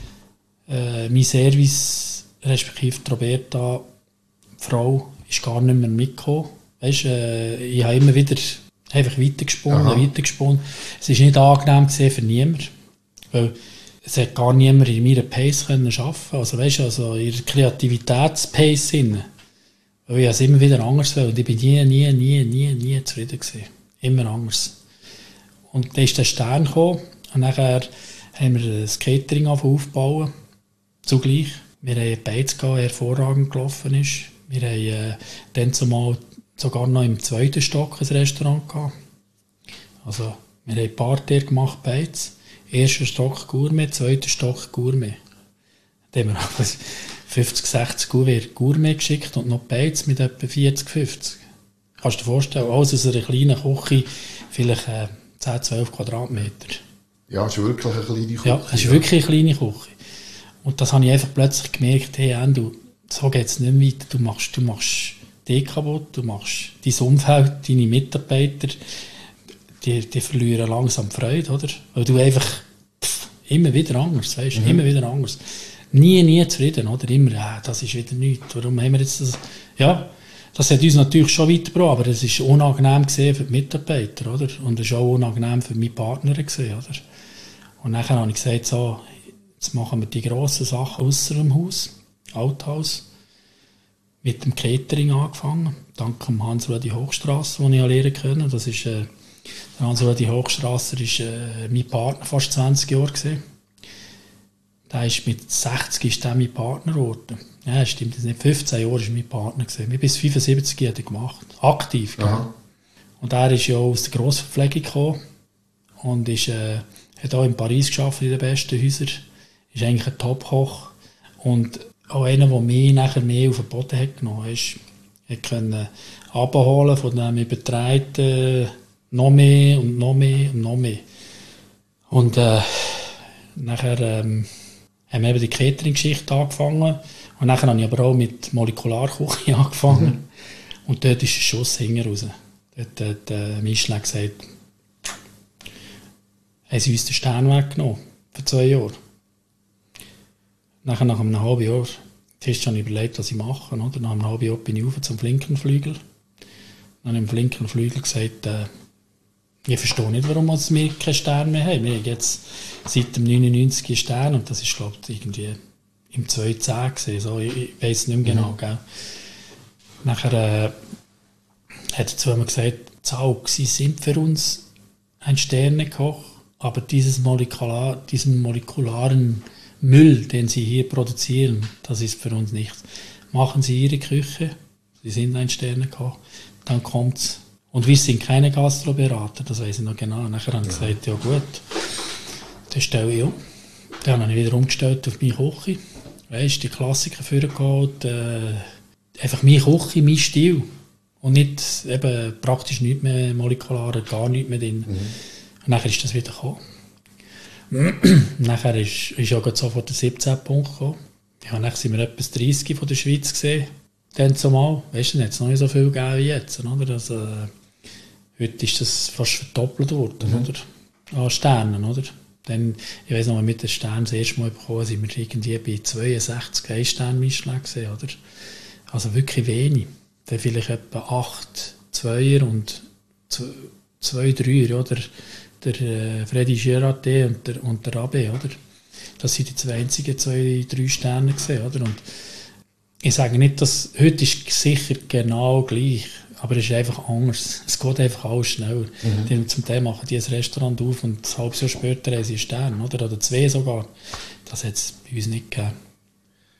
Mein Service, respektive Roberta, die Frau, ist gar nicht mehr mitgekommen. Weißt, ich habe immer wieder einfach weitergesponnen. Es war nicht angenehm für niemanden, weil es hat gar niemand in meiner Pace arbeiten können. Also weißt, also in der Kreativitätspace. Weil ich es immer wieder anders will. Und ich bin nie zufrieden gewesen. Immer anders. Und dann ist der Stern gekommen. Und nachher haben wir das Catering aufgebaut. Zugleich. Wir haben ein Beiz gehabt, der hervorragend gelaufen ist. Wir haben dann zumal sogar noch im zweiten Stock ein Restaurant gehabt. Also, wir haben Parterre gemacht, Beiz. Erster Stock Gourmet, zweiter Stock Gourmet. Dann haben wir 50, 60 Gourmet geschickt und noch Beiz mit etwa 40, 50. Kannst du dir vorstellen, alles aus einer kleinen Küche, vielleicht 10, 12 Quadratmeter. Ja, es ist wirklich eine kleine Küche. Ja, es ist wirklich eine kleine Küche. Und das habe ich einfach plötzlich gemerkt, hey Endo, so geht es nicht weiter. Du machst dich kaputt, du machst dein Umfeld, deine Mitarbeiter, die verlieren langsam die Freude, oder? Weil du einfach immer wieder anders, weißt du, immer wieder anders. Nie zufrieden, oder? Immer, das ist wieder nichts. Warum haben wir jetzt das? Ja, das hat uns natürlich schon weitergebracht, aber es war unangenehm für die Mitarbeiter, oder? Und es war auch unangenehm für meine Partner, oder? Und dann habe ich gesagt, so, jetzt machen wir die grossen Sachen ausser dem Haus, Althaus, mit dem Catering angefangen, dank dem Hans-Rudi Hochstrasser, den ich lernen konnte. Das ist, der Hans-Rudi Hochstrasser war mein Partner fast 20 Jahre gewesen. Der ist mit 60 ist der mein Partner geworden. Ja, stimmt das nicht. 15 Jahre war mein Partner gewesen. Bis 75 hat er gemacht. Aktiv. Und er ist ja aus der Grossverpflegung gekommen und hat auch in Paris gearbeitet, in den besten Häusern. Ist eigentlich ein Top-Koch. Und auch einer, der mich nachher mehr auf den Boden hat genommen hat. Er konnte abholen von dem Übertreiten noch mehr und noch mehr und noch mehr. Und nachher haben wir eben die Catering-Geschichte angefangen. Und dann habe ich aber auch mit Molekularküche angefangen. Und dort ist ein Schuss hinten raus. Dort hat Michelin gesagt, haben sie uns den Stern weggenommen. Für 2 Jahre. Nach einem halben Jahr habe ich überlegt, was ich mache. Oder? Nach einem halben Jahr bin ich rauf zum Flinkenflügel. Dann habe ich dem Flinkenflügel gesagt, ich verstehe nicht, warum wir keinen Stern mehr haben. Wir haben jetzt seit dem 99 einen Stern und das ist, glaube ich, irgendwie im 2010 gewesen. So, ich weiss nicht mehr genau. Gell? Nachher hat er zu mir gesagt, Sie sind für uns ein Sternekoch, aber diesen molekularen Müll, den Sie hier produzieren, das ist für uns nichts. Machen Sie Ihre Küche, Sie sind ein Sternekoch, dann kommt's. Und wir sind keine Gastroberater, das weiss ich noch genau. Nachher habe ich gesagt, ja gut, dann stelle ich um. Dann habe ich wieder umgestellt auf meine Küche. Weißt, die Klassiker vorgeholt, einfach meine Küche, mein Stil. Und nicht eben praktisch nichts mehr molekularer, gar nichts mehr drin. Und nachher ist das wieder gekommen. Nachher ist ja sofort der 17. Punkt gekommen. Ja, nachher sind wir etwas 30 von der Schweiz gesehen. Dann zumal, weißt du, jetzt noch nicht so viel gegeben wie jetzt. Oder? Also, heute ist das fast verdoppelt worden, oder? An Sternen, oder? Dann, ich weiss noch, wenn wir mit den Sternen das erste Mal bekommen, sind wir irgendwie bei 62 1-Stern-Michelin gesehen, oder? Also wirklich wenig. Dann vielleicht etwa 8 Zweier und 2 Dreier, oder? Der Freddy Girardet und der Abbé, oder? Das sind die 2 einzigen 2, 3 Sterne gesehen, oder? Und ich sage nicht, dass heute ist sicher genau gleich, aber es ist einfach anders. Es geht einfach alles schneller. Zum Teil machen die ein Restaurant auf und ein halbes Jahr später haben sie einen Stern, oder 2 sogar. Das hat es bei uns nicht gegeben.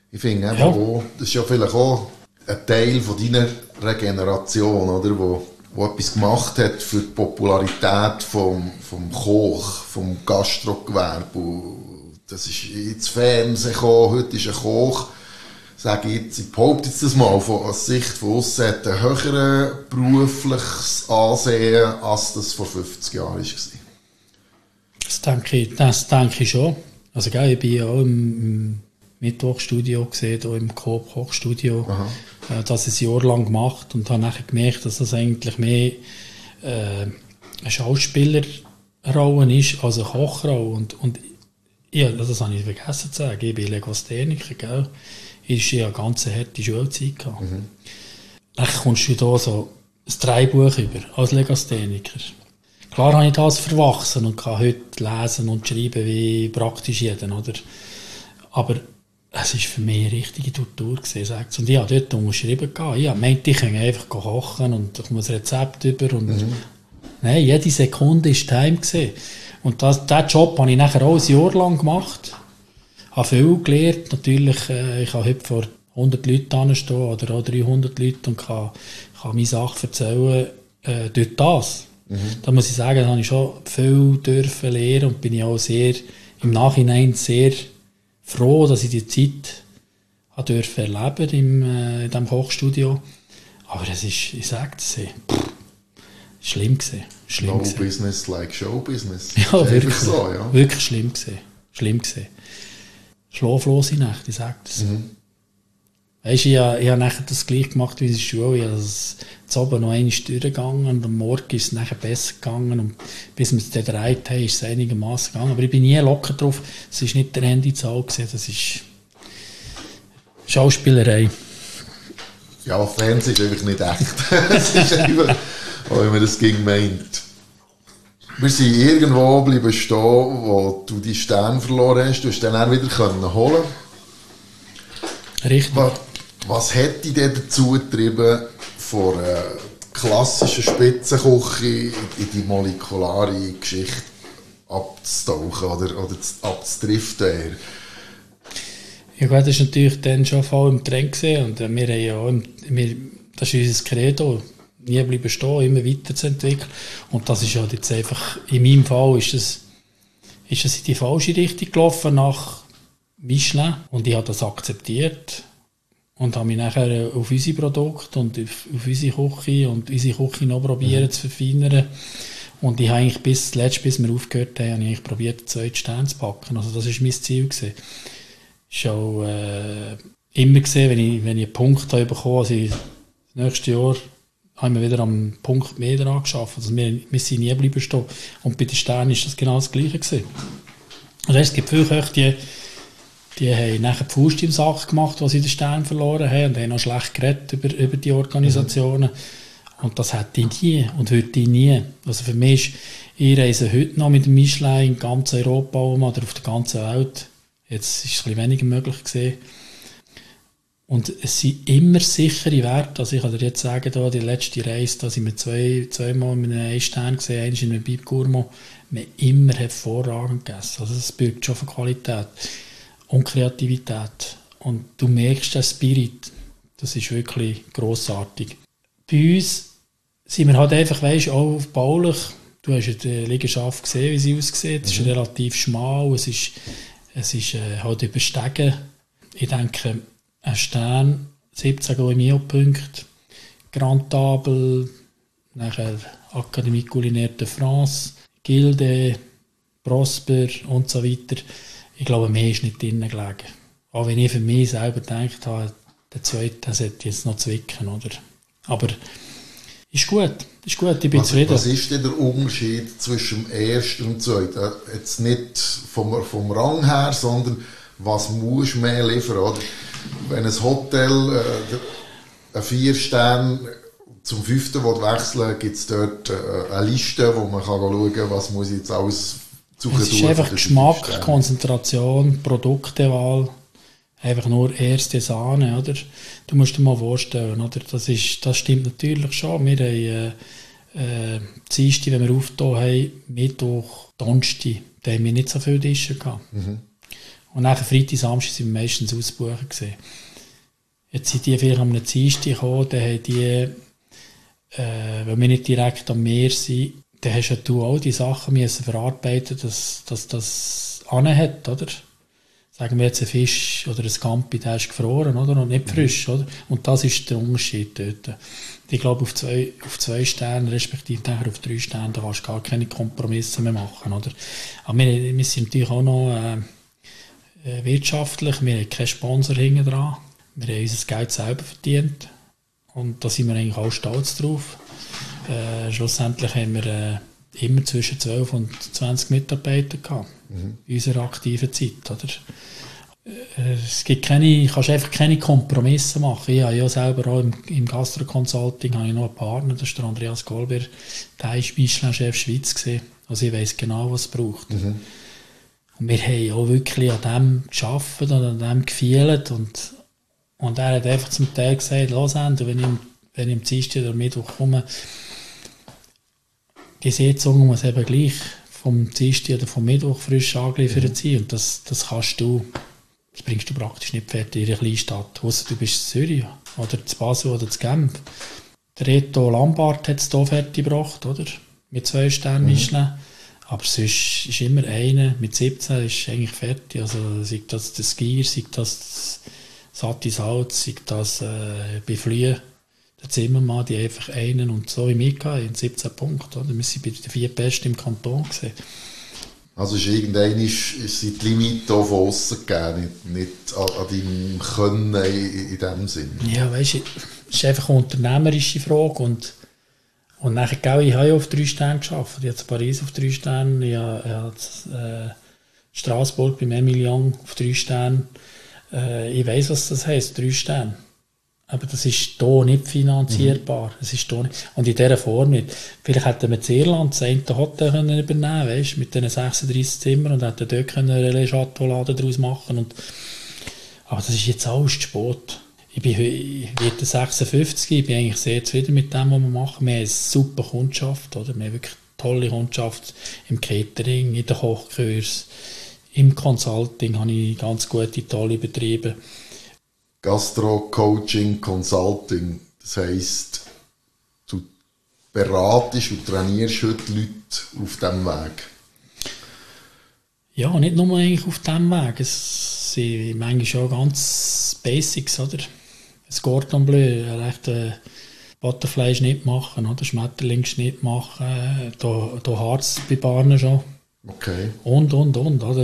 Ich finde auch, das ist ja vielleicht auch ein Teil von deiner Regeneration, oder? Wo etwas gemacht hat für die Popularität vom Koch, vom Gastrogewerbe. Das ist ins Fernsehen gekommen, heute ist ein Koch, ich behaupte jetzt das mal, aus Sicht von aussen hat ein höheres berufliches Ansehen, als das vor 50 Jahren war. Das denke ich schon. Also, ich bin ja auch im Mittwochstudio gesehen, auch im Coop-Kochstudio, das ein Jahr lang gemacht und habe nachher gemerkt, dass das eigentlich mehr eine Schauspielerrolle ist als eine Kochrolle. Und ja, das habe ich vergessen zu sagen. Ich bin Legastheniker, gell? Ich hatte eine ganz harte Schulzeit gehabt. Dann kommst du da so ein Dreibuch über als Legastheniker. Klar habe ich das verwachsen und kann heute lesen und schreiben wie praktisch jeder, oder? Aber es war für mich eine richtige Tortur gewesen, und ich habe dort unterschrieben. Ich meinte, ich kann einfach kochen und ich muss ein Rezept über. Und nein, jede Sekunde war Time gewesen. Und diesen Job habe ich nachher auch ein Jahr lang gemacht. Ich habe viel gelernt. Natürlich, ich kann heute vor 100 Leuten anstehen oder auch 300 Leute und kann meine Sachen erzählen durch das. Da muss ich sagen, da habe ich schon viel dürfen lernen und bin ich auch im Nachhinein sehr froh, dass ich die Zeit dürfen erleben in diesem Kochstudio. Aber es ist, ich sage es, schlimm gewesen. No business like show business. Ja, wirklich. So, ja. Wirklich schlimm gewesen. Schlaflose Nächte, ich sage das. Weisst, ich habe nachher das gleich gemacht wie in der Schule. Ich habe das oben noch einmal durchgegangen und am Morgen ist es nachher besser gegangen. Und bis wir es dann gedreht haben, ist es einigermaßen gegangen. Aber ich bin nie locker drauf. Es war nicht der Handyzahl, das ist Schauspielerei. Ja, Fernsehen ist einfach nicht echt. Es ist einfach, auch wenn man das ging meint. Wir sind irgendwo bleiben stehen, wo du die Sterne verloren hast. Du hast dann auch wieder holen. Richtig. Was hat dich denn dazu getrieben, von einer klassischen Spitzenküche in die molekulare Geschichte abzutauchen oder abzudriften? Ja gut, das war natürlich dann schon voll im Trend gewesen. Und wir haben ja auch, das ist unser Credo, nie bleiben stehen, immer weiterzuentwickeln. Und das ist halt jetzt einfach, in meinem Fall ist es in die falsche Richtung gelaufen nach Michelin. Und ich habe das akzeptiert und habe mich nachher auf unsere Produkte und auf unsere Küche und unsere Küche noch probieren zu verfeinern. Und ich habe eigentlich bis wir aufgehört haben, habe ich eigentlich probiert, 2 Sterne zu packen. Also das war mein Ziel gewesen. Ich habe auch immer gesehen, wenn ich einen Punkt habe bekommen, also das nächste Jahr haben wir wieder am Punkt mehr daran geschafft. Also wir sind nie bleiben stehen. Und bei den Sternen war das genau das Gleiche gewesen. Also es gibt viele Köche, die haben nachher die Faust im Sack gemacht, als sie den Stern verloren haben und haben noch schlecht geredet über die Organisationen. Und das hätte ich nie und würde ich nie. Also für mich ist, ich reise heute noch mit dem Michelin in ganz Europa oder auf der ganzen Welt. Jetzt ist es ein bisschen weniger möglich gewesen. Und es sind immer sichere Werte. Also ich kann dir jetzt sagen, da, die letzte Reise, da sind wir zweimal mit einem 1 Stern gesehen, einmal in einem Bib Gourmand. Wir haben immer hervorragend gegessen. Also das birgt schon von Qualität und Kreativität. Und du merkst den Spirit. Das ist wirklich grossartig. Bei uns sind wir halt einfach, weisst, auch baulich. Du hast ja die Liegenschaft gesehen, wie sie aussieht. Es ist relativ schmal, es ist halt überstegen. Ich denke, ein Stern, 17 Gourmet-Punkte, Grand Table, nachher Académie Culinaire de France, Gilde, Prosper und so weiter. Ich glaube, mehr ist nicht drinnen gelegen. Auch wenn ich für mich selber gedacht habe, der zweite sollte jetzt noch zwicken, oder? Aber ist gut, ich bin zufrieden. Was ist denn der Unterschied zwischen dem ersten und dem zweiten? Jetzt nicht vom Rang her, sondern was muss mehr liefern, oder? Wenn ein Hotel ein 4 Stern zum 5. wechseln, gibt es dort eine Liste, wo man schauen kann, was muss ich jetzt alles suchen. Es ist einfach Geschmack, Konzentration, Produktewahl, einfach nur erste Sahne, oder? Du musst dir mal vorstellen, oder? Das stimmt natürlich schon. Wir haben Dienstag, wenn wir aufgetan haben, Mittwoch, Donnerstag, da haben wir nicht so viele Tische gehabt. Und nachher Freitag, Samstag sind wir meistens ausbuchen gewesen. Jetzt sind die vielleicht am Dienstag gekommen, dann haben die, wenn wir nicht direkt am Meer sind, dann hast du auch die Sachen müssen verarbeiten, dass das anhat, oder? Sagen wir jetzt ein Fisch oder ein Campi, der ist gefroren, oder? Und nicht frisch, oder? Und das ist der Unterschied dort. Ich glaube, auf 2 Sterne, respektive auf 3 Sterne, da kannst du gar keine Kompromisse mehr machen, oder? Aber wir sind natürlich auch noch wirtschaftlich, wir haben keinen Sponsor hinten dran. Wir haben unser Geld selber verdient. Und da sind wir eigentlich auch stolz drauf. Schlussendlich haben wir immer zwischen 12 und 20 Mitarbeiter gehabt. In unserer aktiven Zeit, oder? Es gibt kannst einfach keine Kompromisse machen. Ich habe ja selber auch im Gastro-Consulting habe ich noch einen Partner, das ist der Andreas Golber, der ist Michelin-Chef Schweiz gewesen. Also ich weiss genau, was es braucht. Und wir haben auch wirklich an dem gearbeitet und an dem gefühlt und er hat einfach zum Teil gesagt, los Ende, wenn ich am Dienstag oder Mittwoch komme, die Sitzung muss eben gleich vom Dienstag oder vom Mittwoch frisch angeliefert sein. Und das kannst du, das bringst du praktisch nicht fertig in einer Kleinstadt. Ausser du bist in Zürich oder in Basel oder in Genf. Der Reto Lambart hat es hier fertig gebracht, oder? Mit 2 Sternen Michelin. Aber sonst ist immer einer mit 17 ist eigentlich fertig. Also sei das der Skier, sei das Satte Salz, sei das bei Flühen. Der Zimmermann, die einfach einen und so wie ich in 17 Punkten. Oder? Wir waren bei den 4 Besten im Kanton gewesen. Also irgendwann ist die Limite auch von aussen gegeben, nicht an deinem Können in dem Sinn. Ja, weißt du, es ist einfach eine unternehmerische Frage. Und nachher, gell, ich habe ja auf 3 Sternen gearbeitet. Ich habe in Paris auf 3 Sternen, ich habe in Straßburg beim Emilion auf 3 Sternen. Ich weiss, was das heisst, 3 Sterne. Aber das ist hier nicht finanzierbar. Es ist hier nicht. Und in dieser Form nicht. Vielleicht hätten wir in Irland das eine Hotel übernehmen können, weißt, mit diesen 36 Zimmern und hätten dort einen Relais-Chateau-Laden daraus machen können. Aber das ist jetzt alles zu spät. Ich werde 56, ich bin eigentlich sehr zufrieden mit dem, was wir machen. Wir haben eine super Kundschaft, oder? Wir haben wirklich tolle Kundschaft im Catering, in den Kochkurs, im Consulting habe ich ganz gute, tolle Betriebe. Gastro, Coaching, Consulting, das heisst, du beratest und trainierst heute Leute auf diesem Weg? Ja, nicht nur eigentlich auf diesem Weg. Es sind manchmal schon ganz Basics, oder? Ein Cordon Bleu, ein rechter Butterfleischschnitt machen, oder? Schmetterlingsschnitt machen, da Harz bei Barnen schon. Okay. Und, oder?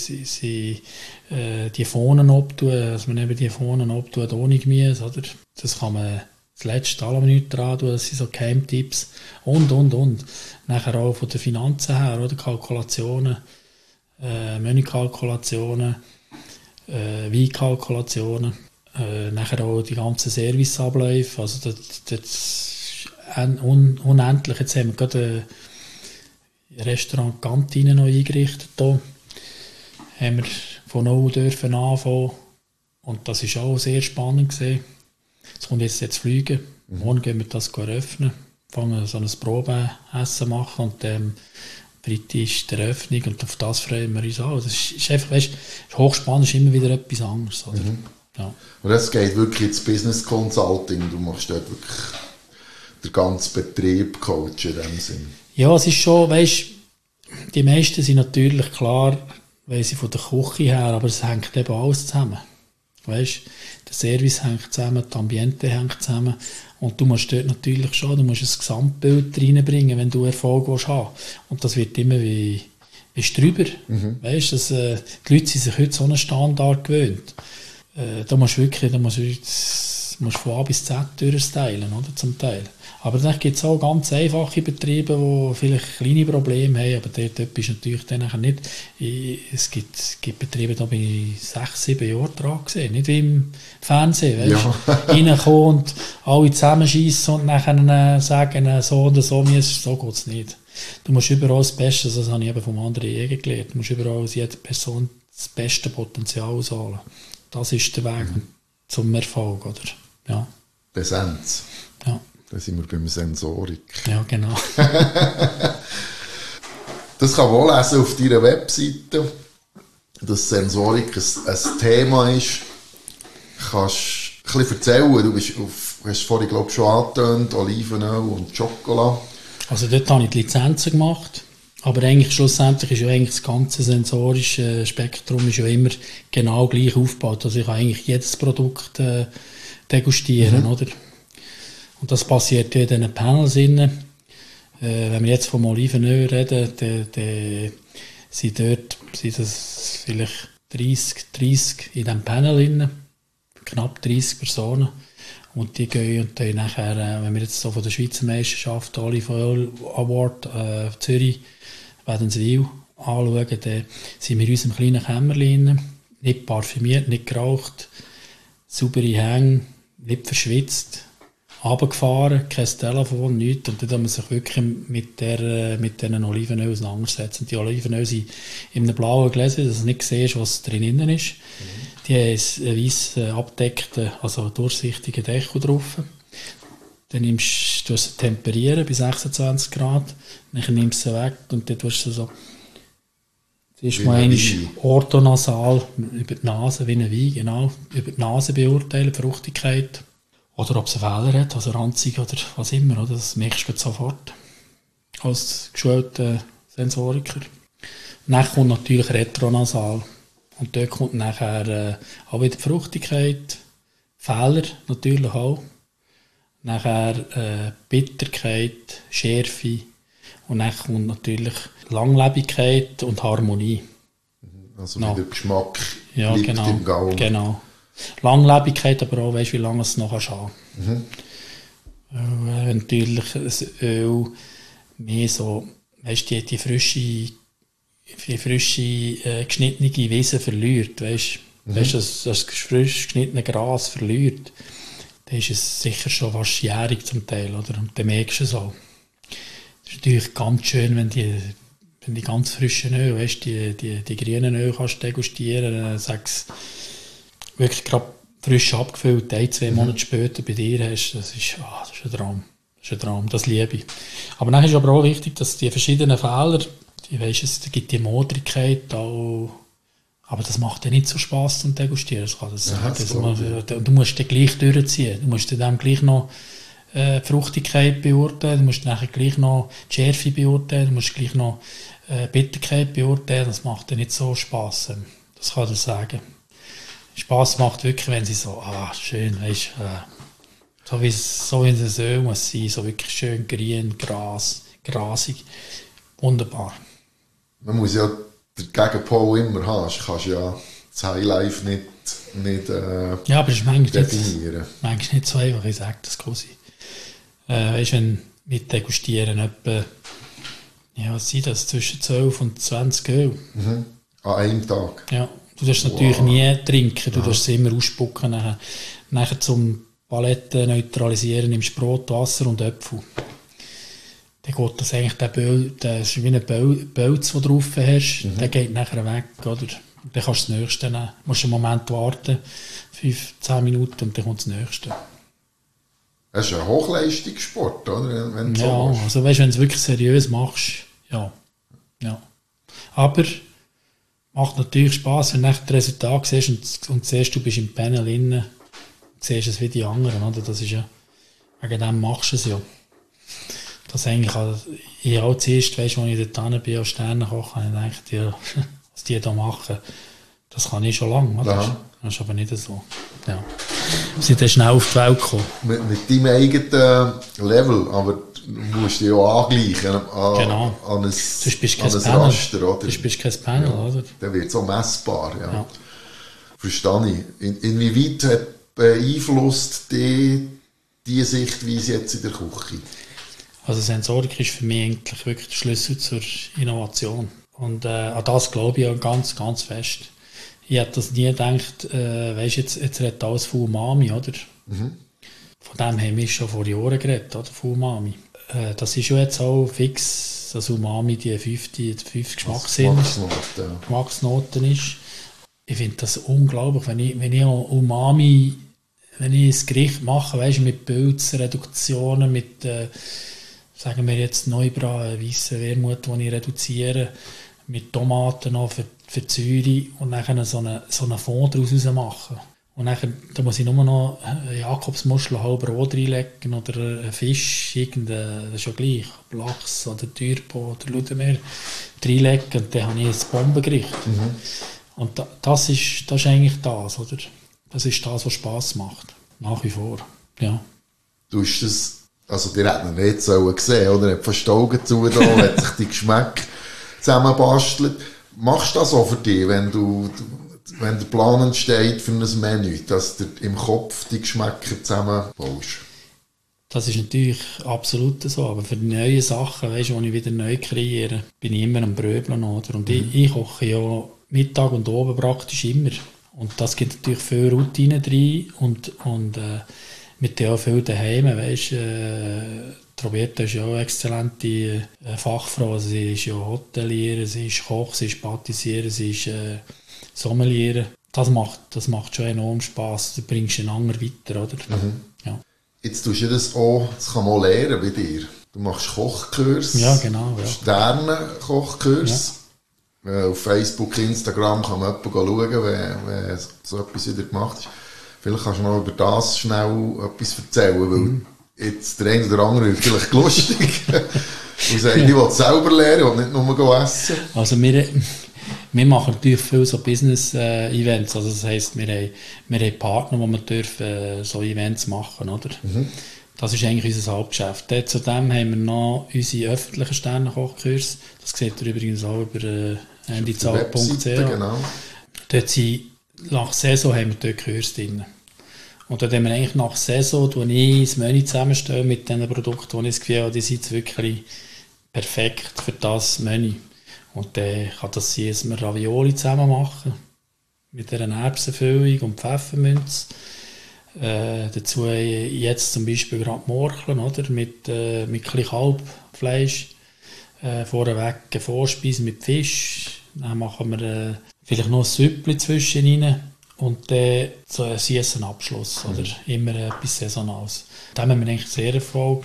Die Pfonen abtun, dass man eben die Pfonen abtut ohne Gemüse, oder? Das kann man das letzte alle Minuten dran tun, das sind so Geheimtipps. Und. Nachher auch von den Finanzen her, oder? Kalkulationen, Menükalkulationen, Weinkalkulationen, nachher auch die ganzen Serviceabläufe, also das unendlich. Jetzt haben wir gerade Restaurant Kantine noch eingerichtet. Hier haben wir von null dürfen anfangen. Und das war auch sehr spannend gewesen. Es kommt jetzt Fliegen. Morgen gehen wir das eröffnen. Fangen so ein Probeessen machen und Freitag ist die Eröffnung und auf das freuen wir uns auch. Das ist einfach, weißt, hochspannend, ist immer wieder etwas anderes. Oder? Ja. Und es geht wirklich ins Business Consulting. Du machst dort wirklich den ganzen Betrieb coachen in dem Sinn. Ja, es ist schon, weißt, die meisten sind natürlich klar, weil sie von der Küche her, aber es hängt eben alles zusammen. Weißt, der Service hängt zusammen, das Ambiente hängt zusammen und du musst dort natürlich schon, du musst ein Gesamtbild reinbringen, wenn du Erfolg willst haben. Und das wird immer wie drüber. Weißt, die Leute sind sich heute so einen Standard gewöhnt. Da musst du von A bis Z durchstylen, oder, zum Teil. Aber dann gibt es auch ganz einfache Betriebe, die vielleicht kleine Probleme haben, aber dort bist du natürlich dann nicht. Es gibt Betriebe, da bin ich 6-7 Jahre dran gesehen, nicht wie im Fernsehen, weißt du, reinkommen und alle zusammenschießen und nachher sagen, so oder so, so geht es nicht. Du musst überall das Beste, das habe ich eben vom anderen Jäger gelernt, du musst überall aus jeder Person das beste Potenzial ausholen. Das ist der Weg zum Erfolg, oder? Ja. Präsenz. Ja. Da sind wir beim Sensorik. Ja, genau. Das kann man auch lesen auf deiner Webseite. dass Sensorik ein Thema ist. Kannst du ein bisschen erzählen? Du hast vorhin, glaube ich, schon angetönt, Olivenöl und Schokolade. Also dort habe ich die Lizenzen gemacht. Aber eigentlich schlussendlich ist ja eigentlich das ganze sensorische Spektrum ist ja immer genau gleich aufgebaut. Also ich kann eigentlich jedes Produkt degustieren, oder? Und das passiert ja in diesen Panels innen. Wenn wir jetzt vom Olivenöl reden, dann sind das vielleicht 30 in diesem Panel innen. Knapp 30 Personen. Und die gehen und dann nachher, wenn wir jetzt so von der Schweizer Meisterschaft Olive Oil Award Zürich Wädenswil anschauen, dann sind wir in unserem kleinen Kämmerlein, nicht parfümiert, nicht geraucht, saubere Hänge, nicht verschwitzt, runtergefahren, kein Telefon, nichts. Und dann muss man sich wirklich mit diesen Olivenöl auseinandersetzen. Und die Olivenöl sind in einem blauen Gläser, dass du nicht siehst, was drin ist. Die haben einen weiss abgedeckten, also durchsichtigen Deckel drauf. Dann tust du sie temperieren bei 26 Grad, dann nimmst du sie weg und dann tust du so zuerst mal einmal orthonasal über die Nase, wie ein Wein, genau, über die Nase beurteilen, die Fruchtigkeit. Oder ob es einen Fehler hat, also ranzig oder was immer, oder? Das merkst du sofort als geschulter Sensoriker. Dann kommt natürlich retronasal. Und dort kommt nachher auch wieder die Fruchtigkeit, Fehler natürlich auch. Nachher Bitterkeit, Schärfe und dann kommt natürlich Langlebigkeit und Harmonie. Also wie der Geschmack bleibt genau, im Gaumen. Genau. Langlebigkeit, aber auch weißt, wie lange es noch haben kann. Natürlich das Öl mehr so, weißt, die frische geschnittene Wiese verliert, weißt, das frisch geschnittene Gras verliert, dann ist es sicher schon fast jährig zum Teil, oder? Und dann merkst du es auch. Das ist natürlich ganz schön, wenn die ganz frischen Öl, weißt, die grünen Öl kannst degustieren, dann sagst du wirklich gerade frisch abgefüllt, 1-2 Monate später bei dir hast, das ist ein Traum. Das ist ein Traum, das liebe ich. Aber dann ist aber auch wichtig, dass die verschiedenen Fehler, es gibt die Modrigkeit auch, aber das macht ja nicht so Spass zum Degustieren. Du musst den gleich durchziehen. Du musst dann gleich noch die Fruchtigkeit beurteilen, du musst nachher gleich noch die Schärfe beurteilen, du musst gleich noch Bitterkeit beurteilen. Das macht ja nicht so Spass. Das kann ich sagen. Spass macht wirklich, wenn sie so, schön, weißt, so wie das Öl muss sein, so wirklich schön grün, grasig. Wunderbar. Man muss ja den Gegenpol immer haben. Du kannst ja das Highlife nicht ja, aber es ist manchmal definieren. Manchmal nicht so einfach, ich sage das quasi. Weißt du, wenn wir degustieren, etwa, was sind das, zwischen 12 und 20 Öl. An einem Tag? Ja, du darfst natürlich nie trinken, du darfst es immer ausspucken. Nachher zum Paletten neutralisieren nimmst du Brot, Wasser und Äpfel. Dann geht das eigentlich, der ist wie ein Pelz, den du drauf hast, der geht nachher weg, oder? Dann kannst du das Nächste nehmen. Du musst einen Moment warten, 5-10 Minuten, und dann kommt das Nächste. Es ist ein Hochleistungssport, oder? Wenn du also weißt, wenn du es wirklich seriös machst, ja. Aber macht natürlich Spass, wenn du das Resultat siehst und siehst, du bist im Panel drin, siehst es wie die anderen, oder? Das ist ja, wegen dem machst du es ja. Das eigentlich ich auch zuerst, weißt, als ich dort bin, als Sternenkoch, habe ich gedacht, was die da machen, das kann ich schon lange. Ja. Das ist aber nicht so. Ja. Wir sind dann schnell auf die Welt gekommen. Mit deinem eigenen Level, aber du musst dich ja angleichen an ein Raster, oder? Du bist kein Panel, oder? Dann wird es auch messbar, ja. Verstehe ich. Inwieweit beeinflusst die Sichtweise jetzt in der Küche? Also Sensorik ist für mich eigentlich wirklich der Schlüssel zur Innovation. Und an das glaube ich auch ganz, ganz fest. Ich hätte das nie gedacht, weisst, jetzt redet alles von Umami, oder? Von dem haben wir schon vor Jahren geredet, oder? Von Umami. Das ist ja jetzt auch fix, dass Umami die 5 Geschmacksnoten ist. Ich finde das unglaublich, wenn ich Umami, wenn ich ein Gericht mache, weisst, mit Pilzreduktionen, mit sagen wir jetzt Neubra, weissen Wermut, die ich reduziere, mit Tomaten noch für die Säure und dann so einen Fond daraus machen. Und dann muss ich nur noch eine Jakobsmuschel, halb Brot reinlegen oder einen Fisch, das ist ja gleich, Lachs oder Türpo oder Ludemeer reinlegen und dann habe ich ein Bombengericht. Und das ist eigentlich das, oder? Das ist das, was Spass macht, nach wie vor, ja. Du hast das, also dir hat man nicht so gesehen, oder? Er hat fast die Augen zugetan, hat sich die Geschmäcke zusammenbastelt. Machst du das auch für dich, wenn der Plan entsteht für ein Menü, dass du im Kopf die Geschmäcker zusammenbaust? Das ist natürlich absolut so, aber für die neuen Sachen, weißt du, die ich wieder neu kreiere, bin ich immer am Bröbeln, oder? Und ich koche ja Mittag und oben praktisch immer. Und das gibt natürlich viel Routine rein und mit der auch viel daheim, weißt du. Roberta ist ja auch eine exzellente Fachfrau, also sie ist ja Hotelier, sie ist Koch, sie ist Patissiere, sie ist Sommelier. Das macht schon enorm Spass, du bringst einen anderen weiter, oder? Ja. Jetzt tust du das auch, das kann man lernen bei dir. Du machst Kochkurs, ja, genau, ja. Sterne-Kochkurs. Ja. Auf Facebook, Instagram kann man jemanden schauen, wenn so etwas wieder gemacht ist. Vielleicht kannst du noch über das schnell etwas erzählen, weil jetzt der eine oder andere ist vielleicht lustig. Und sagt, ich will selber lernen und nicht nur essen. Also wir machen natürlich viel so Business-Events. Also das heisst, wir haben Partner, wo wir dürfen so Events machen, oder? Das ist eigentlich unser Hauptgeschäft. Zudem haben wir noch unsere öffentlichen Sternenkochkurse. Das seht ihr übrigens auch über handyzahl.ch. Genau. Dort sind, nach Saison haben wir dort Kurse drin. Und dort haben wir eigentlich nach Saison, wo ich das Menü zusammenstelle mit den Produkten, wo ich das Gefühl habe, die sind wirklich perfekt für das Menü. Und dann kann das sein, dass wir Ravioli zusammen machen. Mit einer Erbsenfüllung und Pfefferminz. Dazu jetzt zum Beispiel gerade Morcheln, oder? Mit ein bisschen Kalbfleisch. Vorweg eine Vorspeise mit Fisch. Dann machen wir vielleicht noch ein Süppli zwischen rein. Und dann so einen süßen Abschluss. Oder immer etwas Saisonales. Da haben wir eigentlich sehr Erfolg.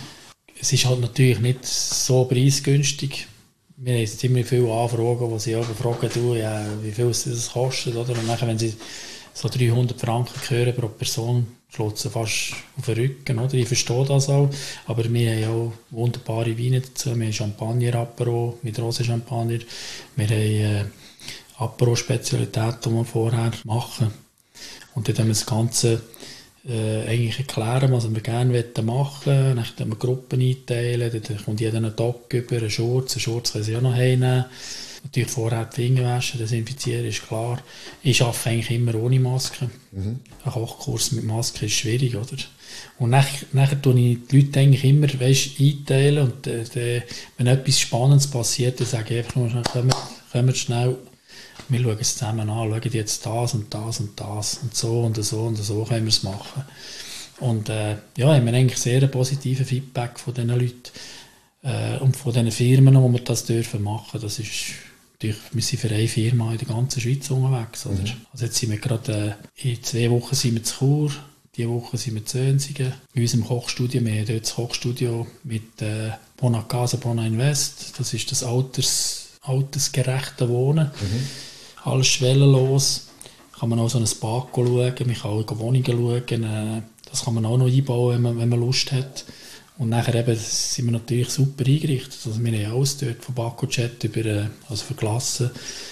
Es ist halt natürlich nicht so preisgünstig. Wir haben jetzt immer viele Anfragen, wo sie auch fragen, wie viel das kostet. Oder? Und dann, wenn sie so 300 Franken hören pro Person, schlägt sie fast auf den Rücken. Oder? Ich verstehe das auch. Aber wir haben auch wunderbare Weine dazu. Wir haben Champagner-Apero mit Rosenchampagner. Wir haben Apero-Spezialitäten, die wir vorher machen. Und dann haben wir das Ganze eigentlich erklären, was wir gerne machen wollen. Dann können wir Gruppen einteilen, dann kommt jeder einen Tag über, eine Schurz können sie auch noch heimnehmen. Natürlich vorher die Finger waschen, desinfizieren, ist klar. Ich arbeite eigentlich immer ohne Maske. Ein Kochkurs mit Maske ist schwierig, oder? Und nachher tue ich die Leute eigentlich immer, einteilen und wenn etwas Spannendes passiert, dann sage ich einfach nur, kommt schnell, wir schauen es zusammen an, schauen jetzt das und das und das und so und so und so können wir es machen. Und haben wir eigentlich sehr positiven Feedback von diesen Leuten und von diesen Firmen, wo wir das dürfen machen. Das ist natürlich, wir sind für eine Firma in der ganzen Schweiz unterwegs. Oder? Also jetzt sind wir gerade, in 2 Wochen sind wir zu Chur, diese Woche sind wir zu Önsigen. In unserem Kochstudio, wir haben dort das Kochstudio mit Bona Casa, Bona Invest. Das ist das altersgerechte Wohnen. Alles schwellenlos. Kann man auch so ein Bad schauen, man kann auch Wohnungen schauen. Das kann man auch noch einbauen, wenn man Lust hat. Und nachher eben sind wir natürlich super eingerichtet. Also wir haben alles dort, von Baco-Chat über, also für Glassen,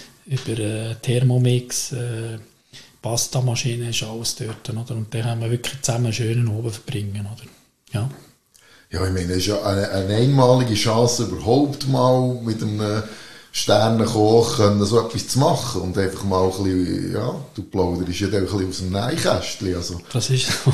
über Thermomix, Pastamaschine ist alles dort. Oder? Und dann haben wir wirklich zusammen einen schönen Abend verbringen. Oder? Ja. Ja, ich meine, es ist ja eine einmalige Chance, überhaupt mal mit einem Sternenkoch so etwas zu machen und einfach mal ein bisschen, ja, du plauderst ja ein bisschen aus dem Nähkästchen. Also. Das ist so.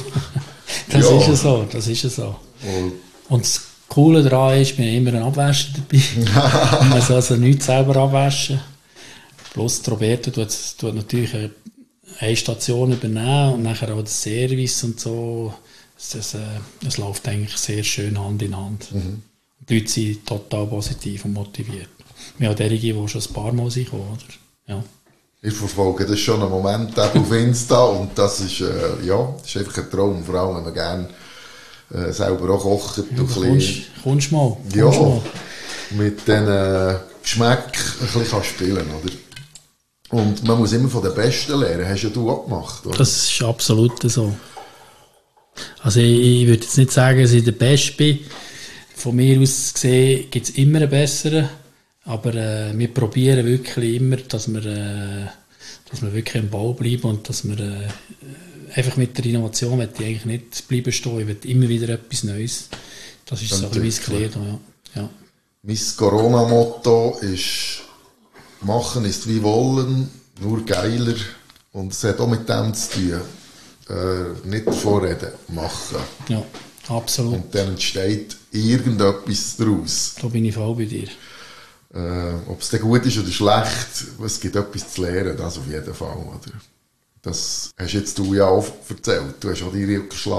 Das ist so. Und das Coole daran ist, wir haben immer einen Abwäscher dabei. Man muss also nichts selber abwaschen. Plus Roberto tut natürlich eine Station übernehmen und nachher auch das Service und so. Es läuft eigentlich sehr schön Hand in Hand. Die Leute sind total positiv und motiviert. Wir haben derige, die schon ein paar Mal sind, oder? Ja. Ich verfolge das schon einen Moment auf Insta und das ist, das ist einfach ein Traum, vor allem wenn man gerne selber auch kocht. Ja, kommst mal. Ja, mit den Geschmack ein bisschen spielen kann, oder? Und man muss immer von den Besten lernen. Hast ja du auch gemacht, oder? Das ist absolut so. Also ich würde jetzt nicht sagen, dass ich der Beste bin. Von mir aus gesehen gibt es immer einen Besseren. Aber wir probieren wirklich immer, dass wir wirklich im Ball bleiben und dass wir einfach mit der Innovation möchte ich eigentlich nicht bleiben stehen. Ich will immer wieder etwas Neues. Das ist so ein bisschen mein Credo, ja. Mein Corona-Motto ist: Machen ist wie wollen, nur geiler. Und es hat auch mit dem zu tun. Nicht vorreden, machen. Ja, absolut. Und dann entsteht irgendetwas daraus. Da bin ich voll bei dir. Ob es dann gut ist oder schlecht, es gibt etwas zu lernen, das auf jeden Fall. Oder? Das hast jetzt du ja auch erzählt. Du hast auch deine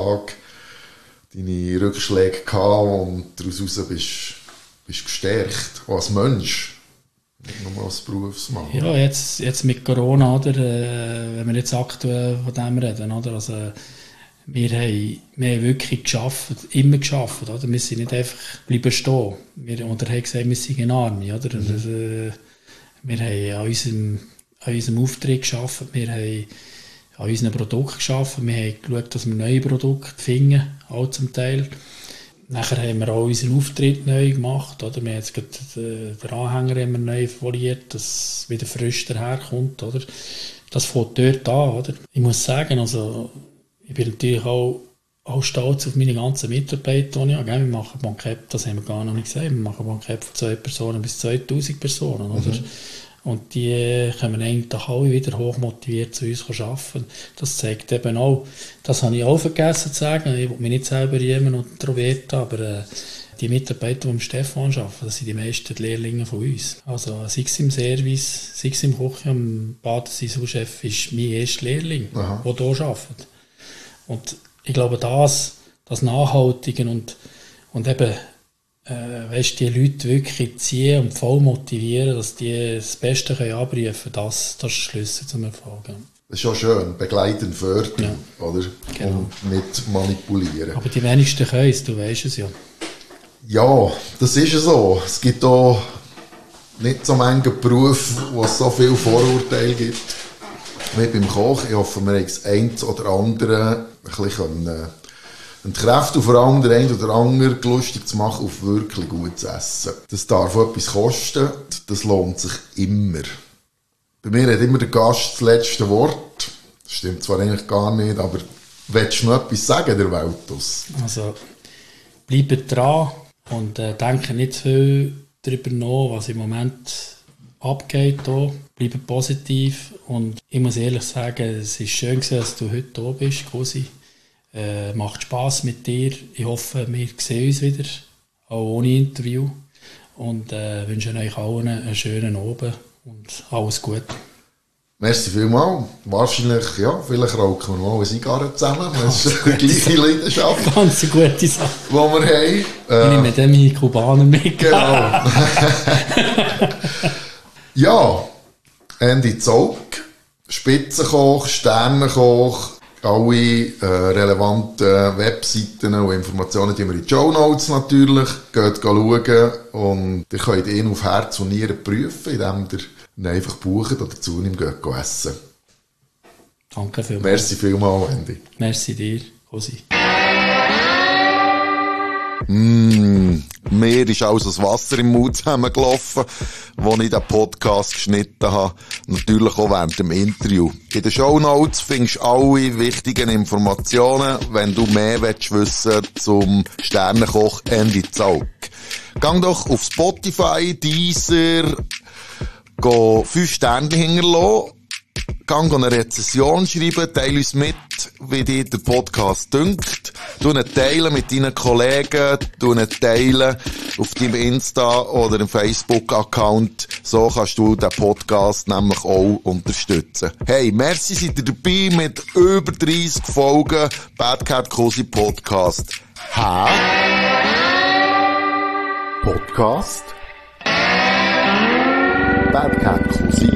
Rückschläge gehabt und daraus bist gestärkt, auch als Mensch. Nicht nur als Berufsmann. Ja, jetzt mit Corona, oder, wenn wir jetzt aktuell von dem reden, oder, also, wir haben wirklich immer geschafft, oder? Wir sind nicht einfach bleiben stehen. Wir haben gesagt, wir sind in Arme, oder? Und das, wir haben an unserem Auftritt geschafft, wir haben an unseren Produkten geschafft, wir haben geschaut, dass wir neue Produkte finden, auch zum Teil. Nachher haben wir auch unseren Auftritt neu gemacht, oder? Wir haben jetzt den Anhänger immer neu foliert, dass es wieder frisch daherkommt, oder? Das fängt dort an, oder? Ich muss sagen, also, ich bin natürlich auch stolz auf meine ganzen Mitarbeiter, die ich habe. Wir machen Bankett, das haben wir gar noch nicht gesagt, wir machen Bankett von 2 Personen bis 2000 Personen, oder? Und die kommen eigentlich alle wieder hochmotiviert zu uns arbeiten. Das zeigt eben auch, das habe ich auch vergessen zu sagen, ich will mich nicht selber rühmen und Roberta, aber die Mitarbeiter, die im Stefan arbeiten, das sind die meisten Lehrlinge von uns. Also sei es im Service, sei es im Küche, am Badesee, Chef ist mein erster Lehrling, der hier arbeitet. Und ich glaube, das Nachhaltige und eben, weißt, die Leute wirklich ziehen und voll motivieren, dass die das Beste abrufen können, das ist der Schlüssel zum Erfolg. Das ist schon schön, begleiten, fördern, oder? Genau. Und nicht manipulieren. Aber die wenigsten können es, du weißt es ja. Ja, das ist so. Es gibt auch nicht so viele Berufe, wo es so viele Vorurteile gibt wie beim Koch. Ich hoffe, wir haben das eine oder andere ein bisschen entkräften und vor allem der eine oder andere lustig zu machen auf wirklich gutes Essen. Das darf etwas kosten, das lohnt sich immer. Bei mir hat immer der Gast das letzte Wort. Das stimmt zwar eigentlich gar nicht, aber willst du noch etwas sagen, der Weltus? Also, bleibt dran und denkt nicht zu viel darüber nach, was im Moment abgeht. Bleibt positiv und ich muss ehrlich sagen, es ist schön, dass du heute da bist, Cosi. Macht Spass mit dir. Ich hoffe, wir sehen uns wieder, auch ohne Interview. Und wünsche euch allen einen schönen Abend und alles Gute. Merci vielmals. Wahrscheinlich, ja, vielleicht rauchen wir mal eine Zigarre zusammen. Das ist die gleiche Leidenschaft. Ganz eine gute Sache. Die wir haben. Ich nehme dann meine Kubaner mit. Genau. Ja, Andy Zaugg, Spitzenkoch, Sternenkoch, alle relevanten Webseiten und Informationen, die wir in die Shownotes natürlich. Geht schauen und ihr könnt ihn auf Herz und Nieren prüfen, indem ihr ihn einfach bucht oder zu ihm geht essen. Danke vielmals. Merci vielmals, Andy. Merci dir, Cosi. Mir ist also das Wasser im Mund zusammengelaufen, als ich den Podcast geschnitten habe. Natürlich auch während dem Interview. In den Shownotes findest du alle wichtigen Informationen, wenn du mehr wissen willst zum Sternenkoch Andy Zaugg. Gang doch auf Spotify, Deezer, 5 Sterne hinterlassen. Gang eine Rezension schreiben, teile uns mit, wie dir der Podcast dünkt. Du ihn teilen mit deinen Kollegen, du ihn teilen auf deinem Insta- oder im Facebook-Account. So kannst du den Podcast nämlich auch unterstützen. Hey, merci, seid ihr dabei mit über 30 Folgen Bad Cat Cosi Podcast. Podcast? Bad Cat Cosi